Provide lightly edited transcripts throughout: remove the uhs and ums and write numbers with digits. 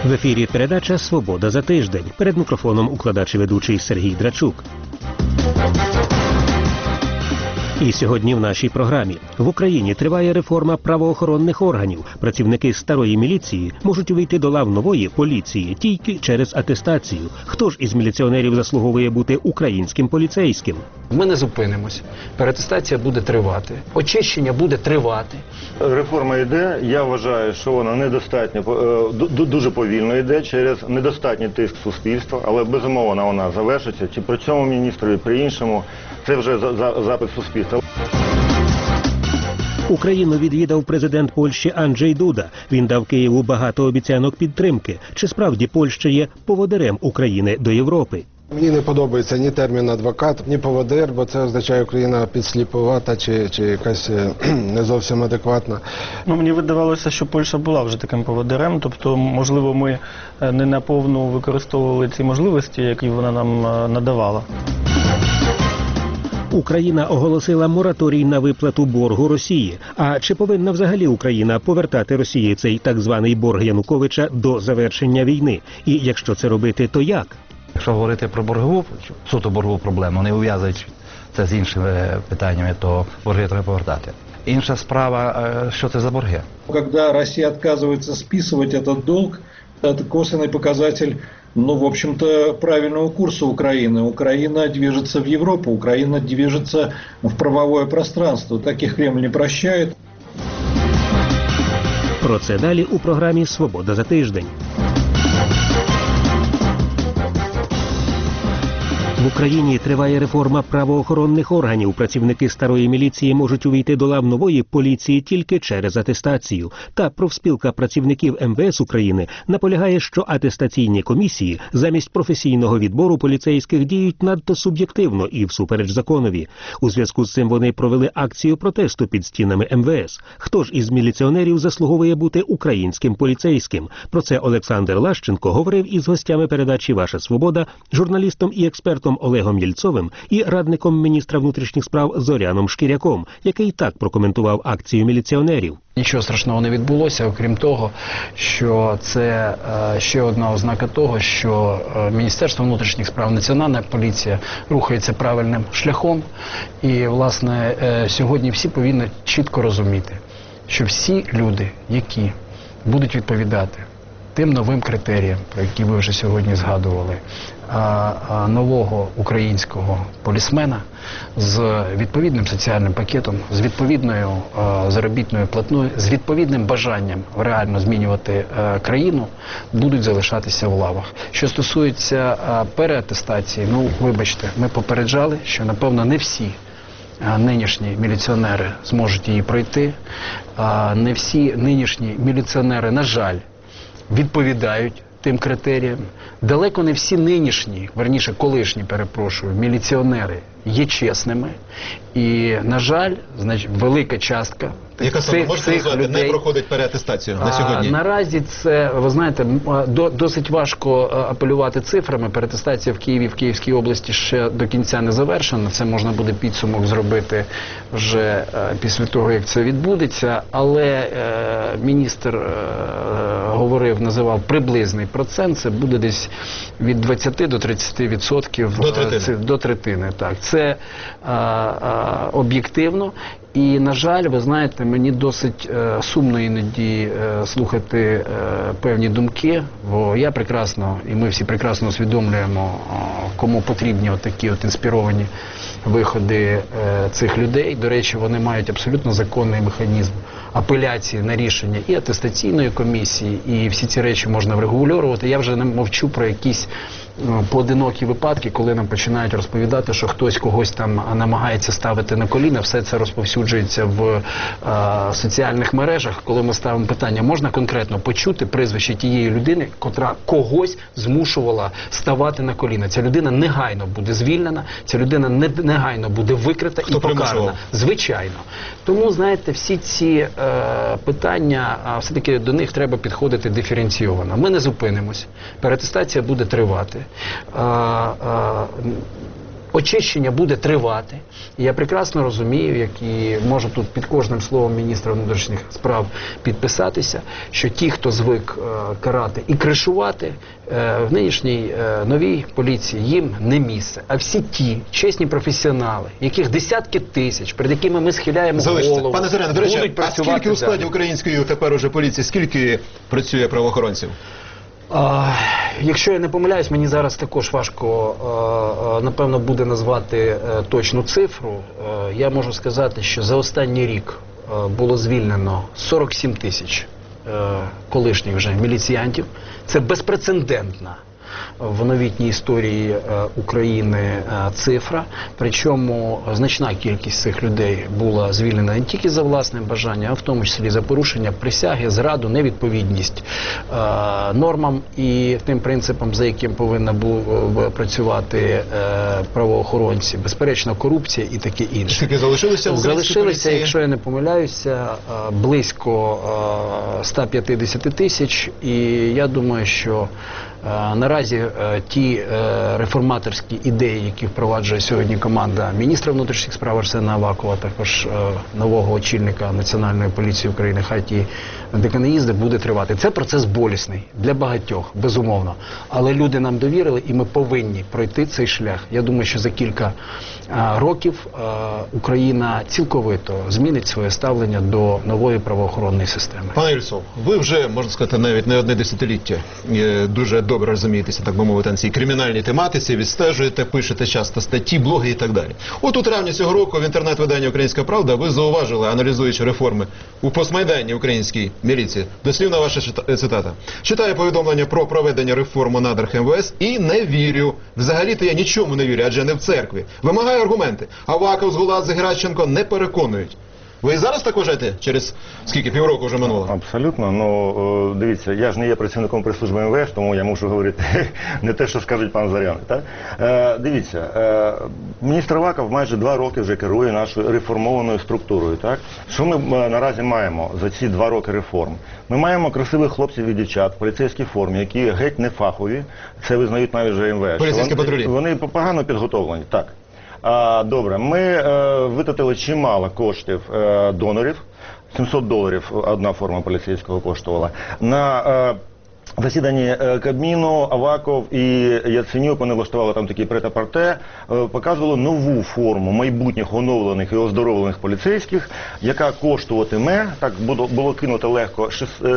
В ефірі передача «Свобода за тиждень». Перед мікрофоном укладач і ведучий Сергій Драчук. І сьогодні в нашій програмі. В Україні триває реформа правоохоронних органів. Працівники старої міліції можуть увійти до лав нової поліції тільки через атестацію. Хто ж із міліціонерів заслуговує бути українським поліцейським? Ми не зупинимось. Переатестація буде тривати. Очищення буде тривати. Реформа йде. Я вважаю, що вона недостатньо, дуже повільно йде через недостатній тиск суспільства. Але безумовно вона завершиться. Чи при цьому міністрові, при іншому. Це вже запит суспільства. Україну відвідав президент Польщі Анджей Дуда. Він дав Києву багато обіцянок підтримки. Чи справді Польща є поводирем України до Європи? Мені не подобається ні термін адвокат, ні поводир, бо це означає Україна підсліпувата чи якась не зовсім адекватна. Мені видавалося, що Польща була вже таким поводирем, тобто, можливо, ми не наповну використовували ці можливості, які вона нам надавала. Україна оголосила мораторій на виплату боргу Росії. А чи повинна взагалі Україна повертати Росії цей так званий борг Януковича до завершення війни? І якщо це робити, то як? Якщо говорити про суто боргову проблему, не ув'язуючи це з іншими питаннями, то борги треба повертати. Інша справа, що це за борги? Коли Росія відмовляється списувати цей долг, це косвенний показатель, в общем-то, правильного курса Украины. Украина движется в Европу, Украина движется в правовое пространство. Таких Кремль не прощает. Про це далі у програмі «Свобода за тиждень». В Україні триває реформа правоохоронних органів. Працівники старої міліції можуть увійти до лав нової поліції тільки через атестацію. Та профспілка працівників МВС України наполягає, що атестаційні комісії замість професійного відбору поліцейських діють надто суб'єктивно і всупереч законові. У зв'язку з цим вони провели акцію протесту під стінами МВС. Хто ж із міліціонерів заслуговує бути українським поліцейським? Про це Олександр Лащенко говорив із гостями передачі «Ваша свобода», журналістом і експертом Олегом Єльцовим і радником міністра внутрішніх справ Зоряном Шкіряком, який так прокоментував акцію міліціонерів. Нічого страшного не відбулося, окрім того, що це ще одна ознака того, що Міністерство внутрішніх справ, Національна поліція рухається правильним шляхом. І, власне, сьогодні всі повинні чітко розуміти, що всі люди, які будуть відповідати тим новим критеріям, про які ви вже сьогодні згадували, нового українського полісмена з відповідним соціальним пакетом, з відповідною заробітною платною, з відповідним бажанням реально змінювати країну, будуть залишатися в лавах. Що стосується переатестації, вибачте, ми попереджали, що, напевно, не всі нинішні міліціонери зможуть її пройти, не всі нинішні міліціонери, на жаль, відповідають тим критеріям. Далеко не всі нинішні, верніше колишні, міліціонери є чесними. І, на жаль, велика частка цих людей не проходить переатестацію на сьогодні? Наразі це, ви знаєте, досить важко апелювати цифрами. Переатестація в Києві, в Київській області ще до кінця не завершена. Це можна буде підсумок зробити вже після того, як це відбудеться. Але міністр називав приблизний процент. Це буде десь від 20 до 30%. До третини, так. Це об'єктивно. І, на жаль, ви знаєте, мені досить сумно іноді слухати певні думки, бо я прекрасно, і ми всі прекрасно усвідомлюємо, кому потрібні такі інспіровані виходи цих людей. До речі, вони мають абсолютно законний механізм апеляції на рішення і атестаційної комісії, і всі ці речі можна врегулювати. Я вже не мовчу про якісь поодинокі випадки, коли нам починають розповідати, що хтось когось там намагається ставити на коліна, все це розповсюджується в соціальних мережах. Коли ми ставимо питання, можна конкретно почути прізвище тієї людини, котра когось змушувала ставати на коліна. Ця людина негайно буде звільнена, ця людина негайно буде викрита і покарана. Звичайно. Тому, знаєте, всі ці питання, все-таки до них треба підходити диференційовано. Ми не зупинимось. Переатестація буде тривати. очищення буде тривати. І я прекрасно розумію, як і можу тут під кожним словом міністра внутрішніх справ підписатися, що ті, хто звик карати і кришувати, в нинішній новій поліції їм не місце. А всі ті чесні професіонали, яких десятки тисяч, перед якими ми схиляємо голову, Пане Зоряне, до речі, будуть а скільки працювати у складі далі. української тепер уже поліції, скільки працює правоохоронців? Якщо я не помиляюсь, мені зараз також важко, напевно, буде назвати точну цифру. Я можу сказати, що за останній рік було звільнено 47 тисяч колишніх вже міліціянтів. Це безпрецедентна в новітній історії України цифра. Причому значна кількість цих людей була звільнена не тільки за власним бажанням, а в тому числі за порушення присяги, зраду, невідповідність нормам і тим принципам, за яким повинна працювати правоохоронці. Безперечно, корупція і таке інше. Скільки залишилося в українській Залишилося, поліції? якщо я не помиляюся, близько 150 тисяч. І я думаю, що наразі ті реформаторські ідеї, які впроваджує сьогодні команда міністра внутрішніх справ Арсена Авакова, також нового очільника Національної поліції України, хай ті деканеїзди, буде тривати. Це процес болісний для багатьох, безумовно. Але люди нам довірили, і ми повинні пройти цей шлях. Я думаю, що за кілька років Україна цілковито змінить своє ставлення до нової правоохоронної системи. Пане Ільцов, ви вже, можна сказати, навіть не одне десятиліття дуже добре розумієтеся, так би мовити, на цій кримінальній тематиці, відстежуєте, пишете часто статті, блоги і так далі. От у травні цього року в інтернет-виданні «Українська правда» ви зауважили, аналізуючи реформи у постмайданній українській міліції. Дослівна ваша цитата. Читаю повідомлення про проведення реформ у надрах МВС і не вірю. Взагалі-то я нічому не вірю, адже не в церкві. Вимагаю аргументи. Аваков, Згуладзе, Геращенко не переконують. Ви і зараз так вважаєте? Через скільки? Півроку вже минуло? Абсолютно. Ну, дивіться, я ж не є працівником прес-служби МВС, тому я мушу говорити не те, що скажуть пан Зорян. Так? Дивіться, міністр Аваков майже 2 роки вже керує нашою реформованою структурою. Так? Що ми наразі маємо за ці 2 роки реформ? Ми маємо красивих хлопців і дівчат в поліцейській формі, які геть не фахові, це визнають навіть вже МВС. Поліцейські патрулі. Вони погано підготовлені, так. Добре, ми витратили чимало коштів донорів, $700 одна форма поліцейського коштувала, на засіданні Кабміну Аваков і Яценюк, вони влаштували там такі прет-а-порте, показували нову форму майбутніх оновлених і оздоровлених поліцейських, яка коштуватиме, так було кинуто легко,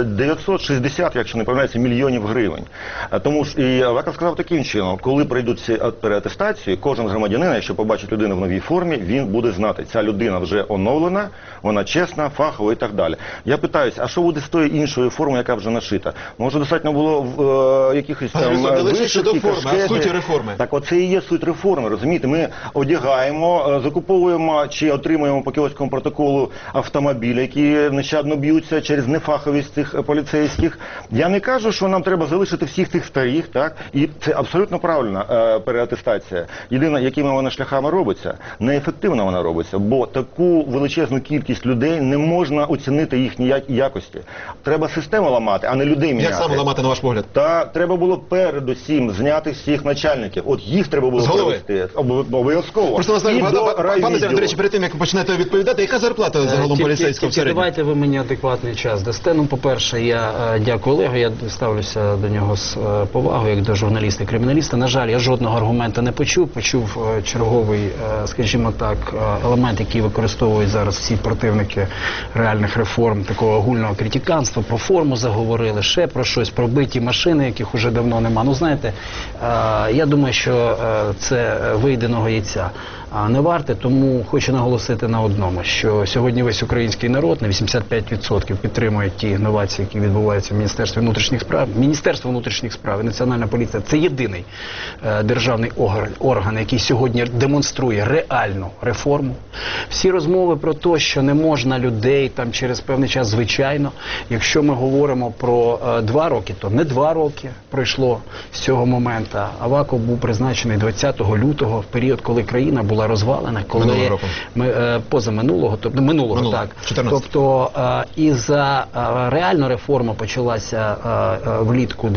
960, якщо не помиляюся, мільйонів гривень. Тому ж і Аваков сказав таким чином, коли пройдуть ці переатестації, кожен громадянин, якщо побачить людину в новій формі, він буде знати, ця людина вже оновлена, вона чесна, фахова і так далі. Я питаюся, а що буде з тою іншою формою, яка вже нашита? Може, достатньо було в якихось там вишивки, форми, а суті реформи. Так оце і є суть реформи, розумієте? Ми одягаємо, закуповуємо чи отримуємо по кіоському протоколу автомобілі, які нещадно б'ються через нефаховість цих поліцейських. Я не кажу, що нам треба залишити всіх тих старих, так? І це абсолютно правильна переатестація. Єдине, якими вона шляхами робиться, неефективно вона робиться, бо таку величезну кількість людей не можна оцінити їхні якості. Треба систему ламати, а не людей міняти. Як саме ламати, на ваш погляд? Та треба було передусім зняти всіх начальників. От їх треба було провести. Обов'язково. Просто нас І до пане райвідділу. до речі, перед тим, як ви почнете відповідати, яка зарплата загалом поліцейського в середньому? Давайте ви мені адекватний час дасте. Ну, по-перше, я дякую Олегу, я ставлюся до нього з повагою, як до журналіста і криміналіста. На жаль, я жодного аргумента не почув. Почув черговий, скажімо так, елемент, який використовують зараз всі противники реальних реформ, такого огульного критиканства, про форму заговорили, ще про щось, про биті машини, яких уже давно нема. Ну, знаєте, я думаю, що це вийденого яйця не варте, тому хочу наголосити на одному, що сьогодні весь український народ на 85% підтримує ті інновації, які відбуваються в Міністерстві внутрішніх справ. Міністерство внутрішніх справ і Національна поліція – це єдиний державний орган, який сьогодні демонструє реальну реформу. Всі розмови про те, що не можна людей там через певний час, звичайно, якщо ми говоримо про 2 роки, то не 2 роки пройшло з цього моменту. Аваков був призначений 20 лютого, в період, коли країна була була розвалена, коли Минулого року. позаминулого, тобто минулого, так. 14. Тобто і реальна реформа почалася влітку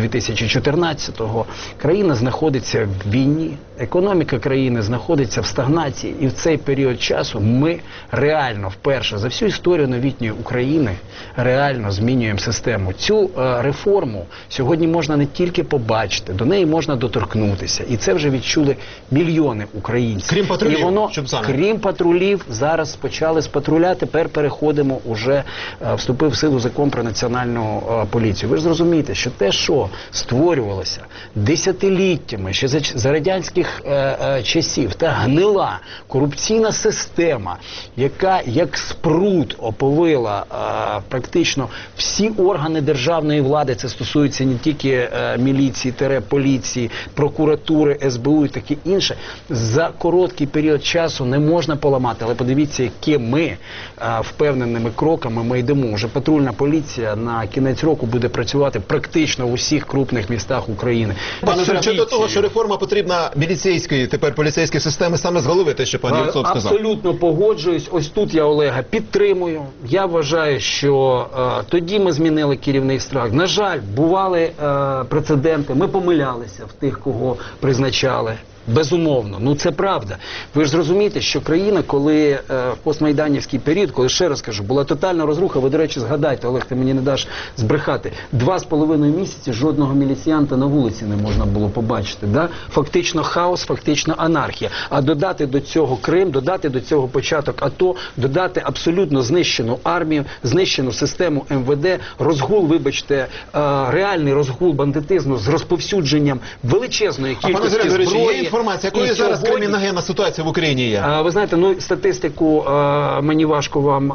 2014-го. Країна знаходиться в війні, економіка країни знаходиться в стагнації, і в цей період часу ми реально вперше за всю історію новітньої України реально змінюємо систему. Цю реформу сьогодні можна не тільки побачити, до неї можна доторкнутися. І це вже відчули мільйони українців. Крім патрулів, і воно, щоб саме. крім патрулів, зараз почали з патруля, тепер переходимо, уже вступив в силу закон про національну поліцію. Ви ж зрозумієте, що те, що створювалося десятиліттями, ще за радянських часів, та гнила корупційна система, яка як спрут оповила практично всі органи державної влади, це стосується не тільки міліції, поліції, прокуратури, СБУ і таке інше, за короткий період часу не можна поламати. Але подивіться, якими впевненими кроками ми йдемо. Вже патрульна поліція на кінець року буде працювати практично в усіх крупних містах України. Пане Зоря, щодо того, що реформа потрібна міліцейської, тепер поліцейської системи, саме з голови, те, що пан Єльцов сказав. Абсолютно погоджуюсь. Ось тут я Олега підтримую. Я вважаю, що тоді ми змінили керівний страх. На жаль, бували прецеденти. Ми помилялися в тих, кого призначали. Безумовно, ну це правда. Ви ж зрозумієте, що країна, коли в постмайданівський період, коли, ще раз кажу, була тотальна розруха, ви, до речі, згадайте, Олег, ти мені не даш збрехати, 2,5 місяці жодного міліціянта на вулиці не можна було побачити. Да? Фактично хаос, фактично анархія. А додати до цього Крим, додати до цього початок АТО, додати абсолютно знищену армію, знищену систему МВД, розгул, вибачте, реальний розгул бандитизму з розповсюдженням величезної кількості зброї. Інформація, якою зараз криміногенна ситуація в Україні є? Ви знаєте, ну статистику мені важко вам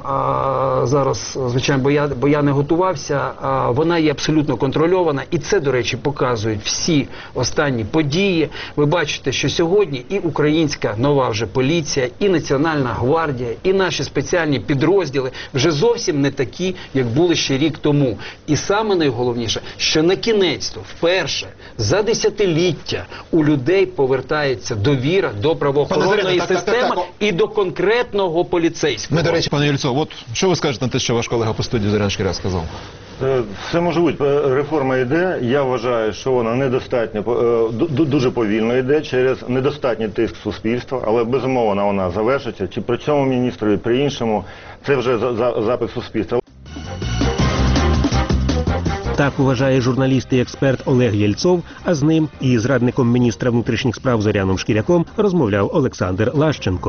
зараз, звичайно, бо я не готувався. Вона є абсолютно контрольована, і це, до речі, показують всі останні події. Ви бачите, що сьогодні і українська нова вже поліція, і Національна гвардія, і наші спеціальні підрозділи вже зовсім не такі, як були ще рік тому. І саме найголовніше, що на кінець-то вперше за десятиліття у людей повертається довіра до правоохоронної системи і до конкретного поліцейського. Ми, до речі, пане Єльцов, от що ви скажете на те, що ваш колега по студії Зорян Шкіряк сказав? Це може бути. Реформа йде. Я вважаю, що вона недостатньо, дуже повільно йде через недостатній тиск суспільства, але безумовно вона завершиться. Чи при цьому міністрові, при іншому, це вже запит суспільства. Так вважає журналіст і експерт Олег Єльцов, а з ним і з радником міністра внутрішніх справ Зоряном Шкіряком розмовляв Олександр Лащенко.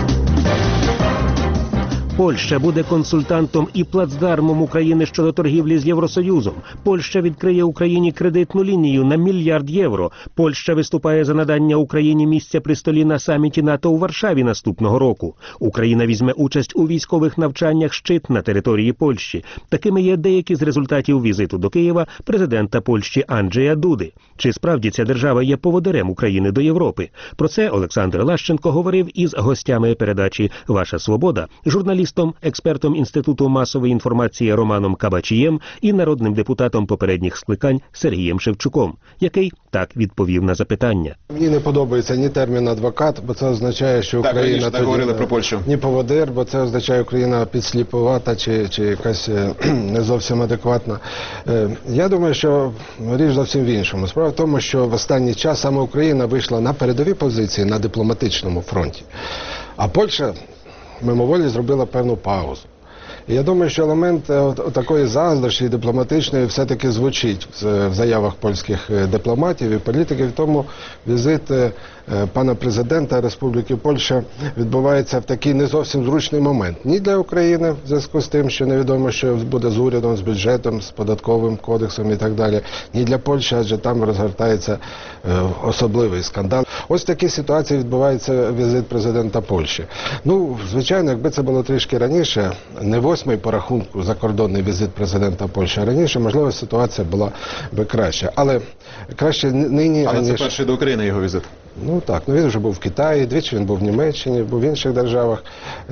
Польща буде консультантом і плацдармом України щодо торгівлі з Євросоюзом. Польща відкриє Україні кредитну лінію на 1 мільярд євро. Польща виступає за надання Україні місця при столі на саміті НАТО у Варшаві наступного року. Україна візьме участь у військових навчаннях «Щит» на території Польщі. Такими є деякі з результатів візиту до Києва президента Польщі Анджея Дуди. Чи справді ця держава є поводирем України до Європи? Про це Олександр Лащенко говорив із гостями передачі «Ваша свобода», журналістом, експертом Інституту масової інформації Романом Кабачієм і народним депутатом попередніх скликань Сергієм Шевчуком, який так відповів на запитання. Мені не подобається ні термін адвокат, бо це означає, що Україна так говорили про Польщу. Ні поводир, бо це означає, Україна підсліпувата чи якась не зовсім адекватна. Я думаю, що річ зовсім в іншому. Справа в тому, що в останній час саме Україна вийшла на передові позиції на дипломатичному фронті, а Польща мимоволі зробила певну паузу. І я думаю, що елемент такої заздрощі дипломатичної все-таки звучить в заявах польських дипломатів і політиків. Тому візит пана президента Республіки Польща відбувається в такий не зовсім зручний момент. Ні для України, в зв'язку з тим, що невідомо, що буде з урядом, з бюджетом, з податковим кодексом і так далі. Ні для Польщі, адже там розгортається особливий скандал. Ось в такій ситуації відбувається візит президента Польщі. Ну, звичайно, якби це було трішки раніше, не 8-й по рахунку закордонний візит президента Польщі, а раніше, можливо, ситуація була би краща. Але краще нині, Але аніж... це перший до України його візит. Ну так, він вже був в Китаї, двічі він був в Німеччині, був в інших державах.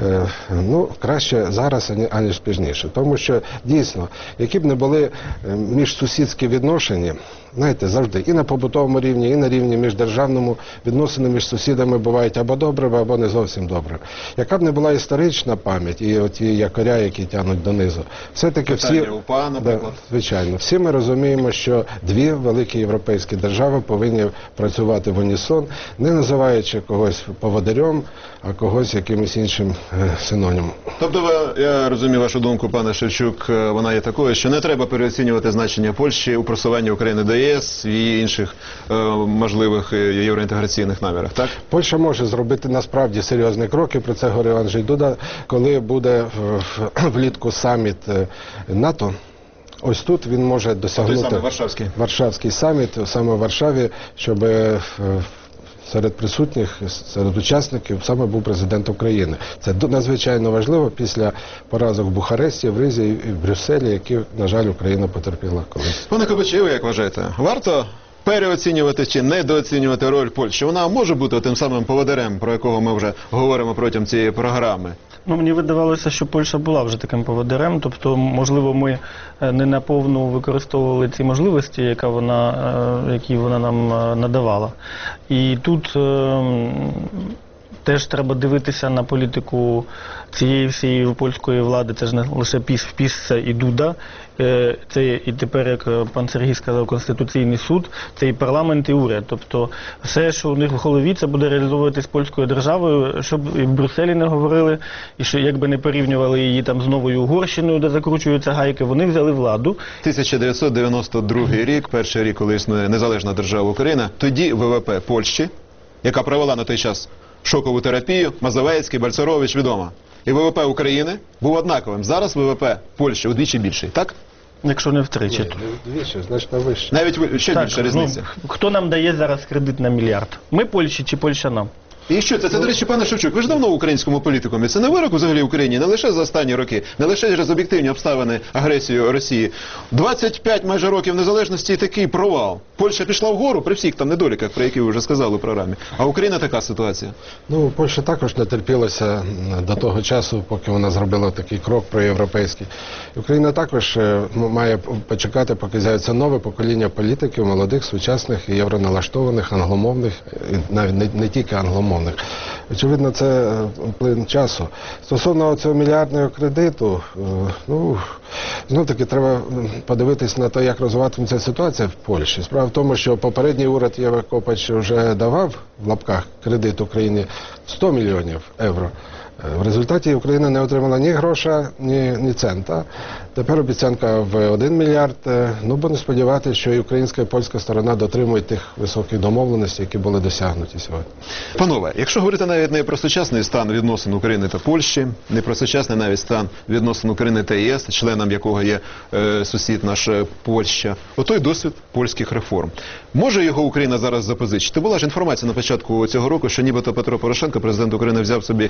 Краще зараз, аніж пізніше. Тому що, дійсно, які б не були міжсусідські відношення, знаєте, завжди, і на побутовому рівні, і на рівні міждержавному, відносини між сусідами бувають або добрими, або не зовсім добрими. Яка б не була історична пам'ять, і оті якоря, які тягнуть донизу, все-таки всі... УПА, наприклад. Звичайно. Всі ми розуміємо, що дві великі європейські держави повинні працювати в унісон, не називаючи когось поводирем, а когось якимось іншим синонімом. Тобто, я розумію вашу думку, пане Шевчук, вона є такою, що не треба переоцінювати значення Польщі у просуванні України до ЄС і інших можливих євроінтеграційних намірах, так? Польща може зробити насправді серйозні кроки, про це говорив Анджей Дуда, коли буде влітку саміт НАТО. Ось тут він може досягнути... Той самий Варшавський саміт, саме в Варшаві, щоб серед присутніх, серед учасників саме був президент України. Це надзвичайно важливо після поразок в Бухаресті, в Ризі і в Брюсселі, які, на жаль, Україна потерпіла колись. Пане Кобачев, ви як вважаєте, варто переоцінювати чи недооцінювати роль Польщі? Вона може бути тим самим поводирем, про якого ми вже говоримо протягом цієї програми? Мені видавалося, що Польща була вже таким поводирем, тобто, можливо, ми не наповну використовували ці можливості, які вона нам надавала. І тут теж треба дивитися на політику цієї всієї польської влади, це ж не лише ПІС, це і Дуда, це і тепер, як пан Сергій сказав, Конституційний суд, це і парламент, і уряд. Тобто все, що у них в голові, це буде реалізовуватись польською державою, щоб і в Брюсселі не говорили, і що якби не порівнювали її там з Новою Угорщиною, де закручуються гайки, вони взяли владу. 1992 рік, перший рік, коли існує незалежна держава Україна, тоді ВВП Польщі, яка провела на той час шокову терапію, Мазовецький, Бальцерович, відомо. І ВВП України був однаковим. Зараз ВВП Польщі удвічі більший, так? Якщо не втричі. Вдвічі, значно вище. Навіть ще більша різниця. Хто нам дає зараз кредит на мільярд? Ми Польщі чи Польща нам? І що це? Це, до речі, пане Шевчук, ви ж давно в українському політикумі. Це не вирок взагалі Україні, не лише за останні роки, не лише через об'єктивні обставини агресію Росії. 25 майже років незалежності і такий провал. Польща пішла вгору при всіх там недоліках, про які ви вже сказали у програмі. А Україна така ситуація. Польща також не терпілася до того часу, поки вона зробила такий крок проєвропейський. Україна також має почекати, поки з'явиться нове покоління політиків, молодих, сучасних, євроналаштованих, англомовних, навіть не тільки англомовних. Очевидно, це плин часу. Стосовно цього мільярдного кредиту, знов-таки треба подивитись на те, як розвиватиметься ситуація в Польщі. Справа в тому, що попередній уряд Єви Копач вже давав, в лапках, кредит Україні 100 мільйонів євро. В результаті Україна не отримала ні гроша, ні цента. Тепер обіцянка в 1 мільярд. Будемо сподіватися, що і українська, і польська сторона дотримують тих високих домовленостей, які були досягнуті сьогодні. Панове, якщо говорити навіть не про сучасний стан відносин України та Польщі, не про сучасний навіть стан відносин України та ЄС, членом якого є сусід наш Польща, отой досвід польських реформ. Може його Україна зараз запозичити? Була ж інформація на початку цього року, що нібито Петро Порошенко, президент України, взяв собі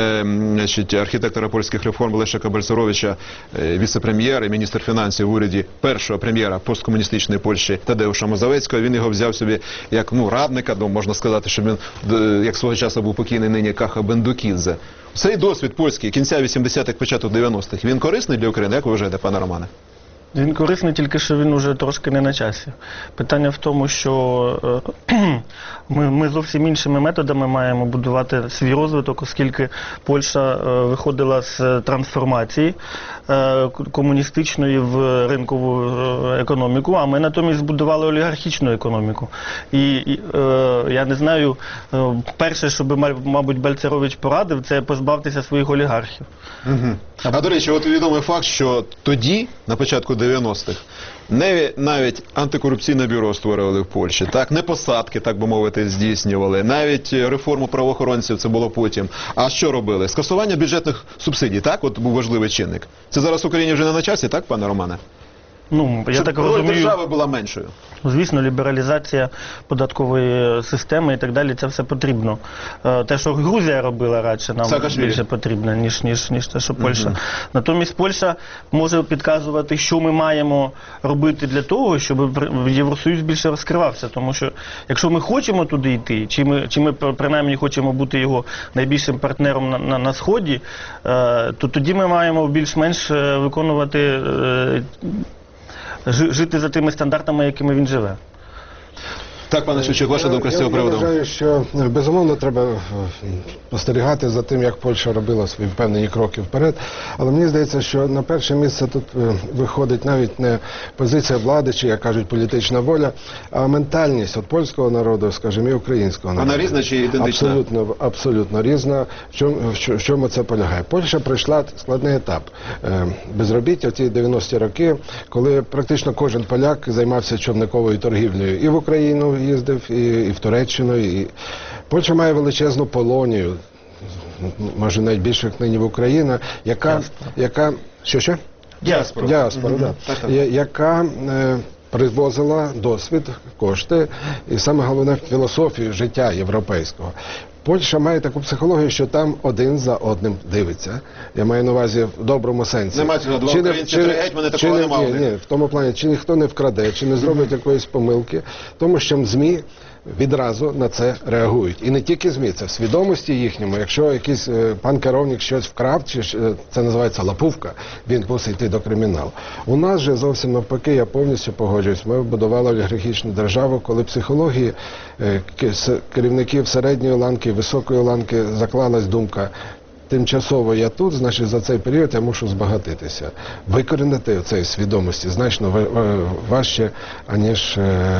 архітектора польських реформ Лешика Бальцеровича, віце-прем'єр і міністр фінансів в уряді першого прем'єра посткомуністичної Польщі Тадеуша Мазовецького. Він його взяв собі як радника, можна сказати, що він, як свого часу був покійний нині Каха Бендукідзе. Цей досвід польський кінця 80-х, початок 90-х, він корисний для України? Як ви вважаєте, пане Романе? Він корисний, тільки що він уже трошки не на часі. Питання в тому, що ми зовсім іншими методами маємо будувати свій розвиток, оскільки Польща виходила з трансформації комуністичної в ринкову економіку, а ми натомість збудували олігархічну економіку. І я не знаю, перше, що би, мабуть, Бальцерович порадив, це позбавтеся своїх олігархів. А до речі, от відомий факт, що тоді, на початку 90-х, навіть антикорупційне бюро створювали в Польщі, так, не посадки, так би мовити, здійснювали, навіть реформу правоохоронців, це було потім. А що робили? Скасування бюджетних субсидій, так, от був важливий чинник. Це зараз в Україні вже не на часі, так, пане Романе? Ну, я Щоб так роль розумію, держави була меншою. звісно, лібералізація податкової системи і так далі, це все потрібно. Те, що Грузія робила радше, нам Саакашвілі. більше потрібно, ніж те, що Польща. Натомість Польща може підказувати, що ми маємо робити для того, щоб Євросоюз більше розкривався. Тому що, якщо ми хочемо туди йти, чи ми принаймні хочемо бути його найбільшим партнером на Сході, то тоді ми маємо більш-менш виконувати, жити за тими стандартами, якими він живе. Так, пане Шевчук, ваша думка з цього приводу? Я вважаю, що безумовно треба спостерігати за тим, як Польща робила свої впевнені кроки вперед. Але мені здається, що на перше місце тут виходить навіть не позиція влади, чи, як кажуть, політична воля, а ментальність от польського народу, скажімо, і українського народу. Вона різна чи ідентична? Абсолютно різна. В чому це полягає? Польща пройшла складний етап безробіття в ті 90-ті роки, коли практично кожен поляк займався човниковою торгівлею і в Україну їздив, і в Туреччину. І Польща має величезну Полонію, може навіть більше, як нині в Україні, яка що? Діаспора, да. Яка привозила досвід, кошти і саме головне філософію життя європейського. Польща має таку психологію, що там один за одним дивиться. Я маю на увазі в доброму сенсі. Нема цього, два українці, три гетьмани, такого нема. Ні, в тому плані, чи ніхто не вкраде, чи не зробить якоїсь помилки, тому що ЗМІ відразу на це реагують. І не тільки ЗМІ, це в свідомості їхньому. Якщо якийсь пан керівник щось вкрав, чи це називається лапувка, він мусить йти до криміналу. У нас же зовсім навпаки, я повністю погоджуюсь, ми будували олігархічну державу, коли психології керівників середньої ланки, високої ланки заклалась думка: тимчасово я тут, значить за цей період я мушу збагатитися. Викорінити цієї свідомості значно важче, аніж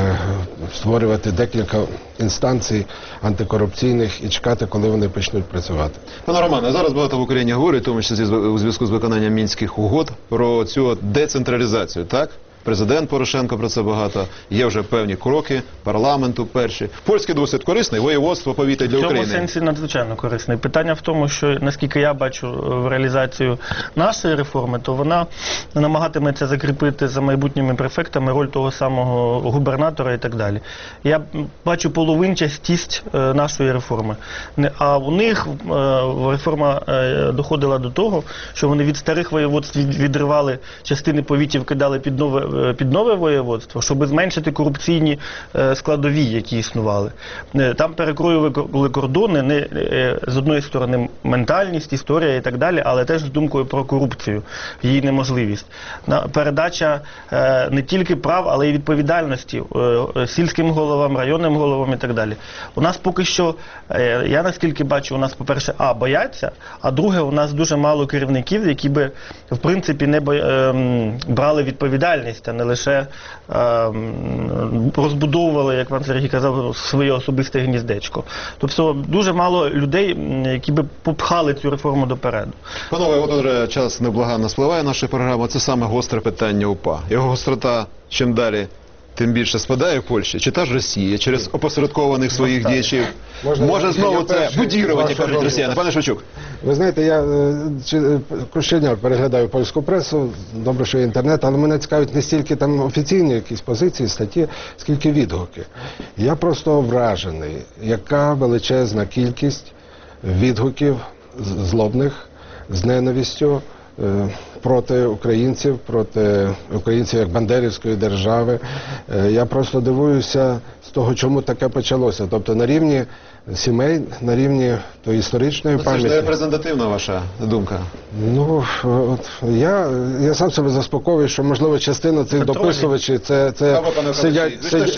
створювати декілька інстанцій антикорупційних і чекати, коли вони почнуть працювати. Пане Романе, зараз багато в Україні говорять, в тому числі у зв'язку з виконанням Мінських угод, про цю децентралізацію, так? Президент Порошенко про це багато, є вже певні кроки, парламенту перші. Польський досвід корисний, воєводство повітря для України. В цьому сенсі надзвичайно корисний. Питання в тому, що наскільки я бачу в реалізацію нашої реформи, то вона намагатиметься закріпити за майбутніми префектами роль того самого губернатора і так далі. Я бачу половинчастість нашої реформи. А у них реформа доходила до того, що вони від старих воєводств відривали частини повітів, кидали під нове воєводство, щоб зменшити корупційні складові, які існували. Там перекроювали кордони, не з одної сторони ментальність, історія і так далі, але теж з думкою про корупцію, її неможливість. Передача не тільки прав, але й відповідальності сільським головам, районним головам і так далі. У нас поки що, я наскільки бачу, у нас, по-перше, бояться, а друге, у нас дуже мало керівників, які би, в принципі, не брали відповідальність, а не лише розбудовували, як пан Сергій казав, своє особисте гніздечко. Тобто дуже мало людей, які би попхали цю реформу допереду. Панове, от уже час невблаганно спливає нашої програми. Це саме гостре питання УПА. Його гострота чим далі, тим більше спадає в Польщі. Чи та ж Росія через опосередкованих своїх діячів може знову це будірувати, як кажуть росіяни? Пане Шевчук. Ви знаєте, я щодня переглядаю польську пресу, добре, що є інтернет, але мене цікавить не стільки там офіційні якісь позиції, статті, скільки відгуки. Я просто вражений, яка величезна кількість відгуків злобних, з ненавистю проти українців як бандерівської держави. Я просто дивуюся з того, чому таке почалося. Тобто на рівні сімей, на рівні тої історичної пам'яті. Це ж не репрезентативна ваша думка? Ну, от, я сам себе заспокоюю, що, можливо, частина цих дописувачів сидять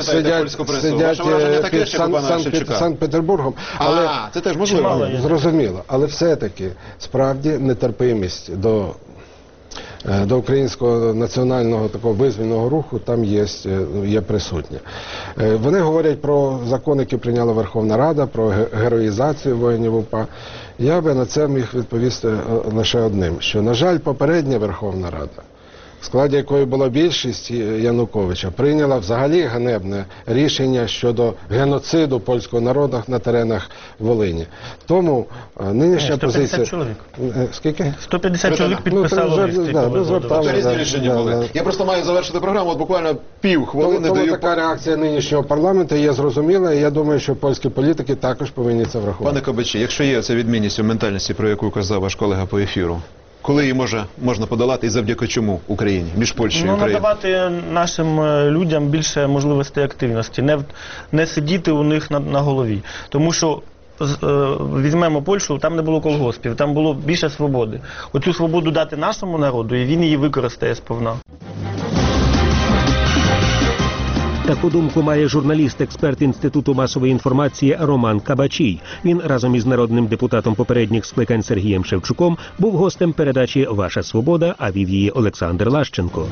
під Санкт-Петербургом. Це теж можливо. Зрозуміло. Але все-таки, справді, нетерпимість до українського національного такого визвольного руху там є присутня. Вони говорять про закон, який прийняла Верховна Рада, про героїзацію воїнів УПА. Я би на це міг відповісти лише одним, що, на жаль, попередня Верховна Рада в складі якої була більшість Януковича, прийняла взагалі ганебне рішення щодо геноциду польського народу на теренах Волині. Тому нинішня 150 позиція... чоловік. Скільки? 150 чоловік підписало лист. Це різні рішення були. Я просто маю завершити програму, от буквально півхвилини Тому даю. така реакція нинішнього парламенту є зрозуміла, і я думаю, що польські політики також повинні це врахувати. Пане Кобачі, якщо є ця відмінність у ментальності, про яку казав ваш колега по ефіру, коли її можна подолати і завдяки чому Україні, між Польщею і Україною? Надавати нашим людям більше можливостей активності, не сидіти у них на голові. Тому що візьмемо Польщу, там не було колгоспів, там було більше свободи. Оцю свободу дати нашому народу, і він її використає сповна. Таку думку має журналіст-експерт Інституту масової інформації Роман Кабачій. Він разом із народним депутатом попередніх скликань Сергієм Шевчуком був гостем передачі «Ваша свобода», а вів її Олександр Лащенко.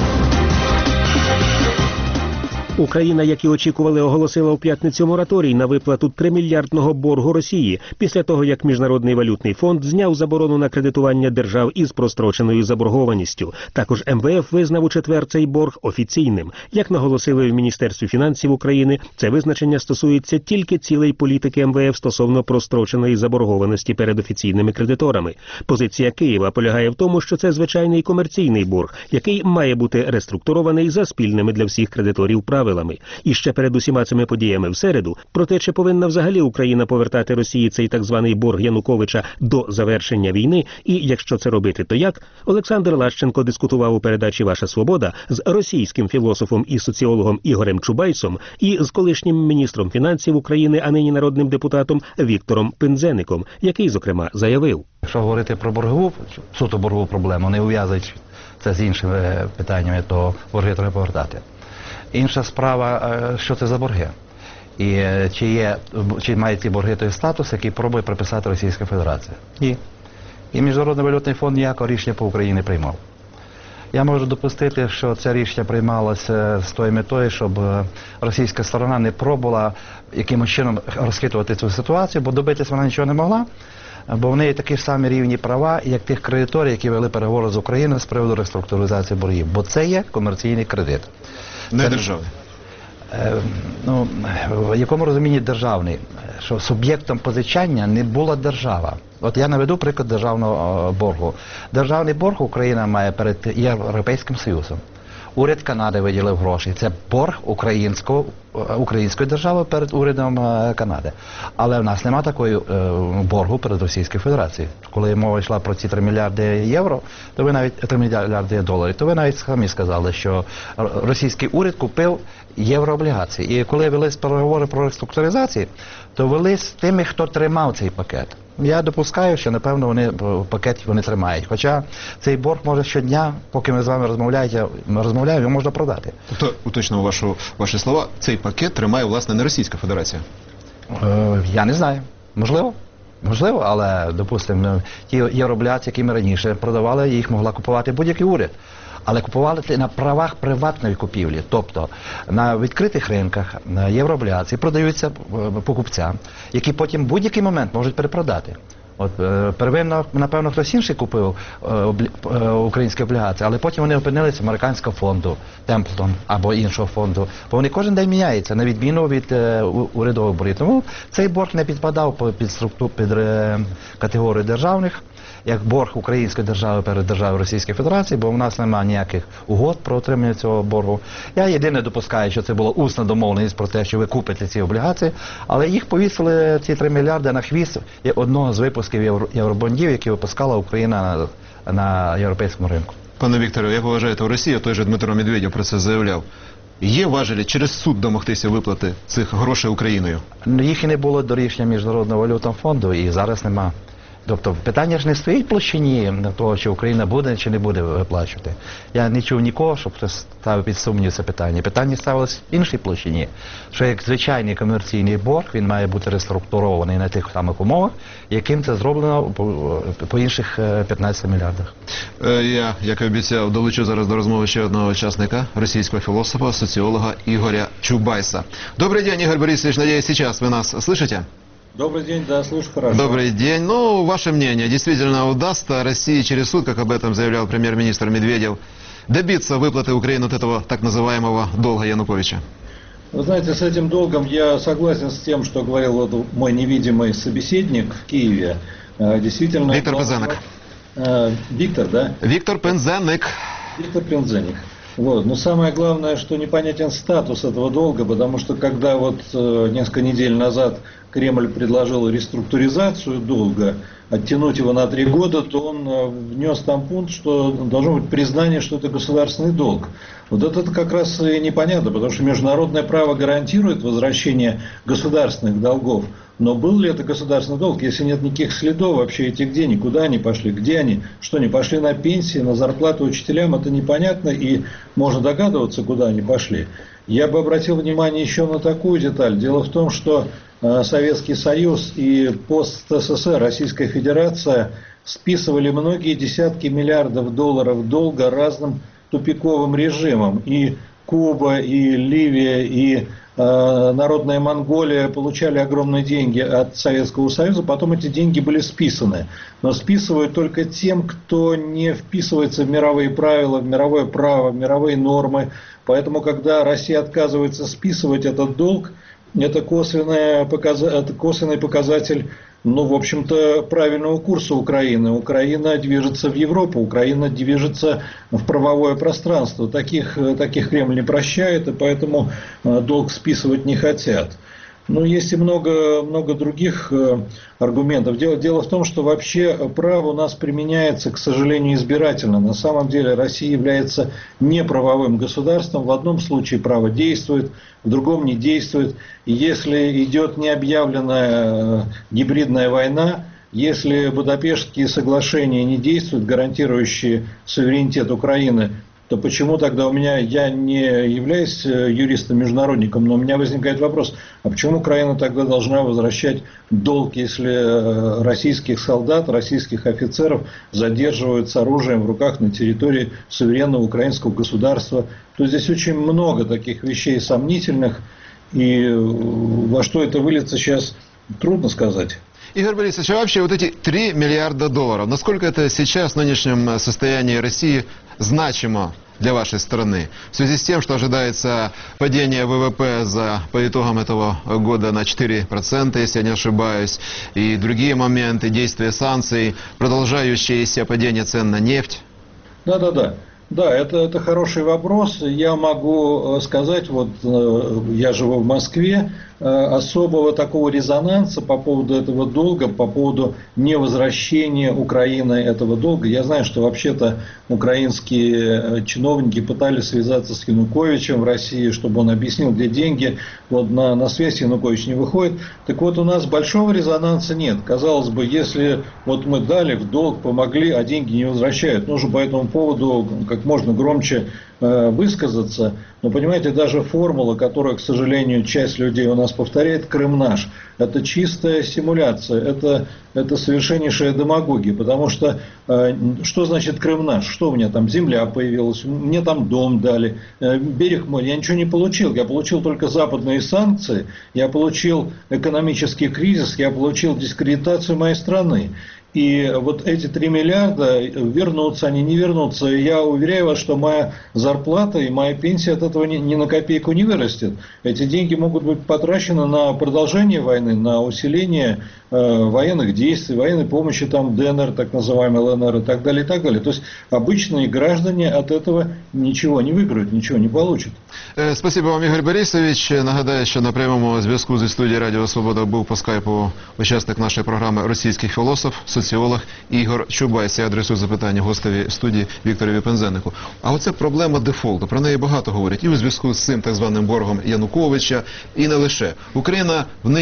Україна, як і очікували, оголосила у п'ятницю мораторій на виплату 3-мільярдного боргу Росії, після того, як Міжнародний валютний фонд зняв заборону на кредитування держав із простроченою заборгованістю. Також МВФ визнав у четвер цей борг офіційним. Як наголосили в Міністерстві фінансів України, це визначення стосується тільки цілей політики МВФ стосовно простроченої заборгованості перед офіційними кредиторами. Позиція Києва полягає в тому, що це звичайний комерційний борг, який має бути реструктурований за спільними для всіх кредиторів правилами. І ще перед усіма цими подіями в середу, про те, чи повинна взагалі Україна повертати Росії цей так званий борг Януковича до завершення війни, і якщо це робити, то як, Олександр Лащенко дискутував у передачі «Ваша свобода» з російським філософом і соціологом Ігорем Чубайсом і з колишнім міністром фінансів України, а нині народним депутатом Віктором Пинзеником, який, зокрема, заявив. Якщо говорити про боргову, суто боргову проблему, не ув'язують це з іншими питаннями, то борги треба повертати. Інша справа, що це за борги. І чи має ці борги той статус, який пробує приписати Російська Федерація. Ні. І Міжнародний валютний фонд ніякого рішення по Україні не приймав. Я можу допустити, що це рішення приймалося з тою метою, щоб російська сторона не пробувала якимось чином розхитувати цю ситуацію, бо добитися вона нічого не могла. Бо в неї такі ж самі рівні права, як тих кредиторів, які вели переговори з Україною з приводу реструктуризації боргів. Бо це є комерційний кредит. Не державний. В якому розумінні державний? Що суб'єктом позичання не була держава. От я наведу приклад державного боргу. Державний борг Україна має перед Європейським Союзом. Уряд Канади виділив гроші. Це борг української держави перед урядом Канади. Але в нас немає такої боргу перед Російською Федерацією. Коли мова йшла про ці 3 мільярди євро, то ви навіть 3 мільярди доларів, то ви навіть самі сказали, що російський уряд купив єврооблігації. І коли велись переговори про реструктуризацію, то вели з тими, хто тримав цей пакет. Я допускаю, що, напевно, вони пакет тримають. Хоча цей борг може щодня, поки ми з вами розмовляємо, його можна продати. Тобто, уточнимо ваші слова, цей пакет тримає, власне, не Російська Федерація? Я не знаю. Можливо. Можливо, але, допустимо, ті єврооблігації, які ми раніше продавали, їх могла купувати будь-який уряд. Але купували на правах приватної купівлі. Тобто на відкритих ринках єврооблігації продаються покупцям, які потім в будь-який момент можуть перепродати. От первинно, напевно, хтось інший купив українські облігації, але потім вони опинилися в американського фонду, Темплтон або іншого фонду. Бо вони кожен день міняються, на відміну від урядових боргів. Тому цей борг не підпадав під категорію державних, як борг української держави перед державою Російської Федерації, бо в нас немає ніяких угод про отримання цього боргу. Я єдине допускаю, що це була усна домовленість про те, що ви купите ці облігації, але їх повісили, ці 3 мільярди, на хвіст одного з випусків євробондів, які випускала Україна на європейському ринку. Пане Вікторе, як ви вважаєте, у Росії, той же Дмитро Медведєв про це заявляв, є важелі через суд домогтися виплати цих грошей Україною? Їх і не було до рішення Міжнародного валютного фонду, і зараз нема. Тобто питання ж не стоїть в площині того, чи Україна буде чи не буде виплачувати. Я не чув нікого, щоб хтось ставив під сумнів це питання. Питання ставилось в іншій площині, що як звичайний комерційний борг, він має бути реструктурований на тих самих умовах, яким це зроблено по інших 15 мільярдах. Я, як і обіцяв, долучу зараз до розмови ще одного учасника, російського философа, социолога Игоря Чубайса. Добрый день, Игорь Борисович, надеюсь, сейчас вы нас слышите? Добрый день, да, слушаю хорошо. Добрый день. Ну, ваше мнение, действительно удастся России через суд, как об этом заявлял премьер-министр Медведев, добиться выплаты Украины от этого так называемого долга Януковича? Вы знаете, с этим долгом я согласен с тем, что говорил вот мой невидимый собеседник в Киеве. Действительно... Виктор Пензенник. Виктор, да? Виктор Пензенник. Виктор Пензенник. Вот. Но самое главное, что непонятен статус этого долга, потому что когда вот несколько недель назад Кремль предложил реструктуризацию долга, оттянуть его на 3 года, то он внес там пункт, что должно быть признание, что это государственный долг. Вот это как раз и непонятно, потому что международное право гарантирует возвращение государственных долгов. Но был ли это государственный долг, если нет никаких следов вообще этих денег, куда они пошли, где они, что они пошли на пенсии, на зарплату учителям, это непонятно и можно догадываться, куда они пошли. Я бы обратил внимание еще на такую деталь. Дело в том, что Советский Союз и пост-СССР, Российская Федерация списывали многие десятки миллиардов долларов долга разным тупиковым режимам. И Куба, и Ливия, и Народная Монголия получали огромные деньги от Советского Союза, потом эти деньги были списаны. Но списывают только тем, кто не вписывается в мировые правила, в мировое право, в мировые нормы. Поэтому, когда Россия отказывается списывать этот долг, это косвенный показатель, в общем-то, правильного курса Украины. Украина движется в Европу, Украина движется в правовое пространство. Таких Кремль не прощает, и поэтому долг списывать не хотят. Но есть и много других аргументов. Дело в том, что вообще право у нас применяется, к сожалению, избирательно. На самом деле Россия является неправовым государством. В одном случае право действует, в другом не действует. И если идет необъявленная гибридная война, если Будапештские соглашения не действуют, гарантирующие суверенитет Украины, то почему тогда я не являюсь юристом-международником, но у меня возникает вопрос, а почему Украина тогда должна возвращать долг, если российских солдат, российских офицеров задерживают с оружием в руках на территории суверенного украинского государства? То здесь очень много таких вещей сомнительных, и во что это выльется сейчас, трудно сказать. Игорь Борисович, а вообще вот эти 3 миллиарда долларов, насколько это сейчас в нынешнем состоянии России значимо для вашей страны? В связи с тем, что ожидается падение ВВП по итогам этого года на 4%, если я не ошибаюсь, и другие моменты, действия санкций, продолжающееся падение цен на нефть? Да, это хороший вопрос. Я могу сказать, вот я живу в Москве, особого такого резонанса по поводу этого долга, по поводу невозвращения Украины этого долга. Я знаю, что вообще-то украинские чиновники пытались связаться с Януковичем в России, чтобы он объяснил, где деньги. Вот на связь Янукович не выходит. Так вот, у нас большого резонанса нет. Казалось бы, если вот мы дали в долг, помогли, а деньги не возвращают, нужно по этому поводу как можно громче высказаться. Но, понимаете, даже формула, которую, к сожалению, часть людей у нас повторяет, Крым наш, это чистая симуляция, это совершеннейшая демагогия, потому что что значит Крым наш? Что у меня там, земля появилась, мне там дом дали, берег мой, я ничего не получил, я получил только западные санкции, я получил экономический кризис, я получил дискредитацию моей страны. И вот эти 3 миллиарда, вернутся они, не вернутся. Я уверяю вас, что моя зарплата и моя пенсия от этого ни на копейку не вырастет. Эти деньги могут быть потрачены на продолжение войны, на усиление военных действий, военной помощи, там ДНР, так называемый ЛНР и так далее, и так далее. То есть обычные граждане от этого ничего не выиграют, ничего не получат. Спасибо вам, Ігор Борисович. Нагадаю, що на прямому зв'язку зі студією Радіо Свобода був по скайпу учасник нашої програми російський філософ, соціолог Ігор Чубайс. Я адресую запитання гостеві студії Вікторові Пензеннику. А оце проблема дефолту. Про неї багато говорять. І у зв'язку з цим так званим боргом Януковича, і не лише. Україна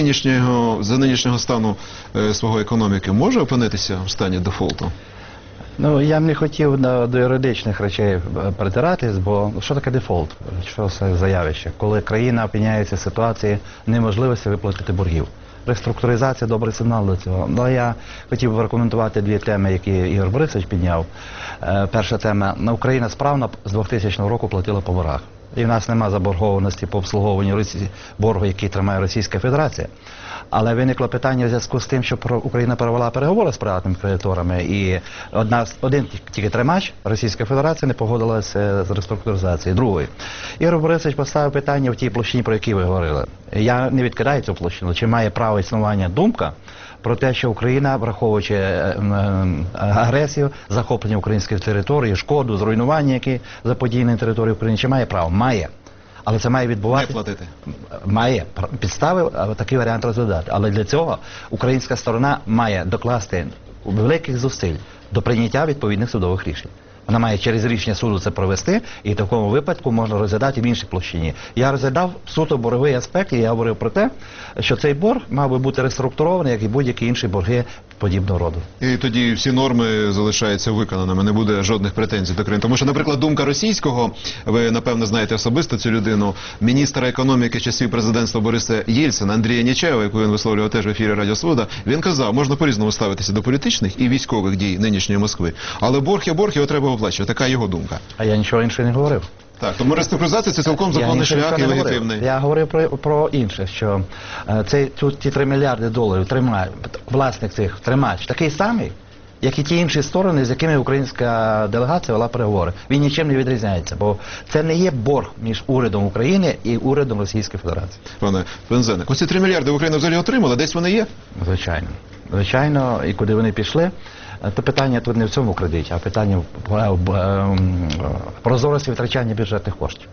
за нинішнього стану свого економіки може опинитися в стані дефолту? Я б не хотів до юридичних речей притиратись, бо що таке дефолт? Що це за явище? Коли країна опиняється в ситуації неможливості виплатити боргів. Реструктуризація – добрий сигнал до цього. Но я хотів би прокоментувати 2 теми, які Ігор Борисович підняв. Перша тема. Україна справно з 2000 року платила по боргах. і в нас немає заборгованості по обслуговуванню боргу, який тримає Російська Федерація. Але виникло питання в зв'язку з тим, що Україна провела переговори з приватними кредиторами, і один тільки тримач, Російська Федерація, не погодилася з реструктуризацією. Другий. Ігор Борисович поставив питання в тій площині, про які ви говорили. Я не відкидаю цю площину. Чи має право існування думка про те, що Україна, враховуючи агресію, захоплення українських територій, шкоду, зруйнування, які заподіяні на території України, чи має право? Має. Але це має відбуватися. Не платити. Має підстави такий варіант розглядати. Але для цього українська сторона має докласти великих зусиль до прийняття відповідних судових рішень. Вона має через рішення суду це провести, і в такому випадку можна розглядати в іншій площині. Я розглядав суто борговий аспект, і я говорив про те, що цей борг мав би бути реструктурований, як і будь-які інші борги подібного роду. І тоді всі норми залишаються виконаними, не буде жодних претензій до країни. Тому що, наприклад, думка російського, ви, напевно, знаєте особисто цю людину, міністра економіки часів президентства Бориса Єльцина, Андрія Нечаєва, яку він висловлював теж в ефірі Радіо Свобода, він казав, можна по-різному ставитися до політичних і військових дій нинішньої Москви, але борг є борг, його треба оплачувати. Така його думка. А я нічого іншого не говорив. Так, тому реструктуризація – це цілком законний шлях і легітимний. Я говорив про інше, що ті 3 мільярди доларів власник цих тримач такий самий, як і ті інші сторони, з якими українська делегація вела переговори. Він нічим не відрізняється, бо це не є борг між урядом України і урядом Російської Федерації. Пане Пинзеник, оці 3 мільярди Україна взагалі отримала, десь вони є? Звичайно. Звичайно, і куди вони пішли, то питання тут не в цьому кредиті, а питання в прозорості витрачання бюджетних коштів.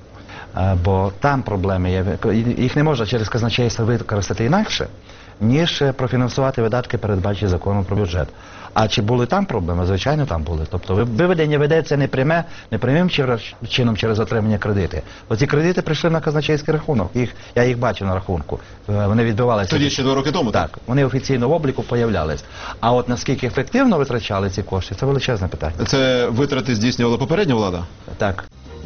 Бо там проблеми є. Їх не можна через казначейство використати інакше, ніж профінансувати видатки, передбачені законом про бюджет. А чи були там проблеми? Звичайно, там були. Тобто виведення ведеться не прямим чином через отримання кредити. Оці кредити прийшли на казначейський рахунок. Я їх бачу на рахунку. Вони відбивалися. Тоді ще 2 роки тому? Так. Вони офіційно в обліку появлялись. А от наскільки ефективно витрачали ці кошти, це величезне питання. Це витрати здійснювала попередня влада? Так.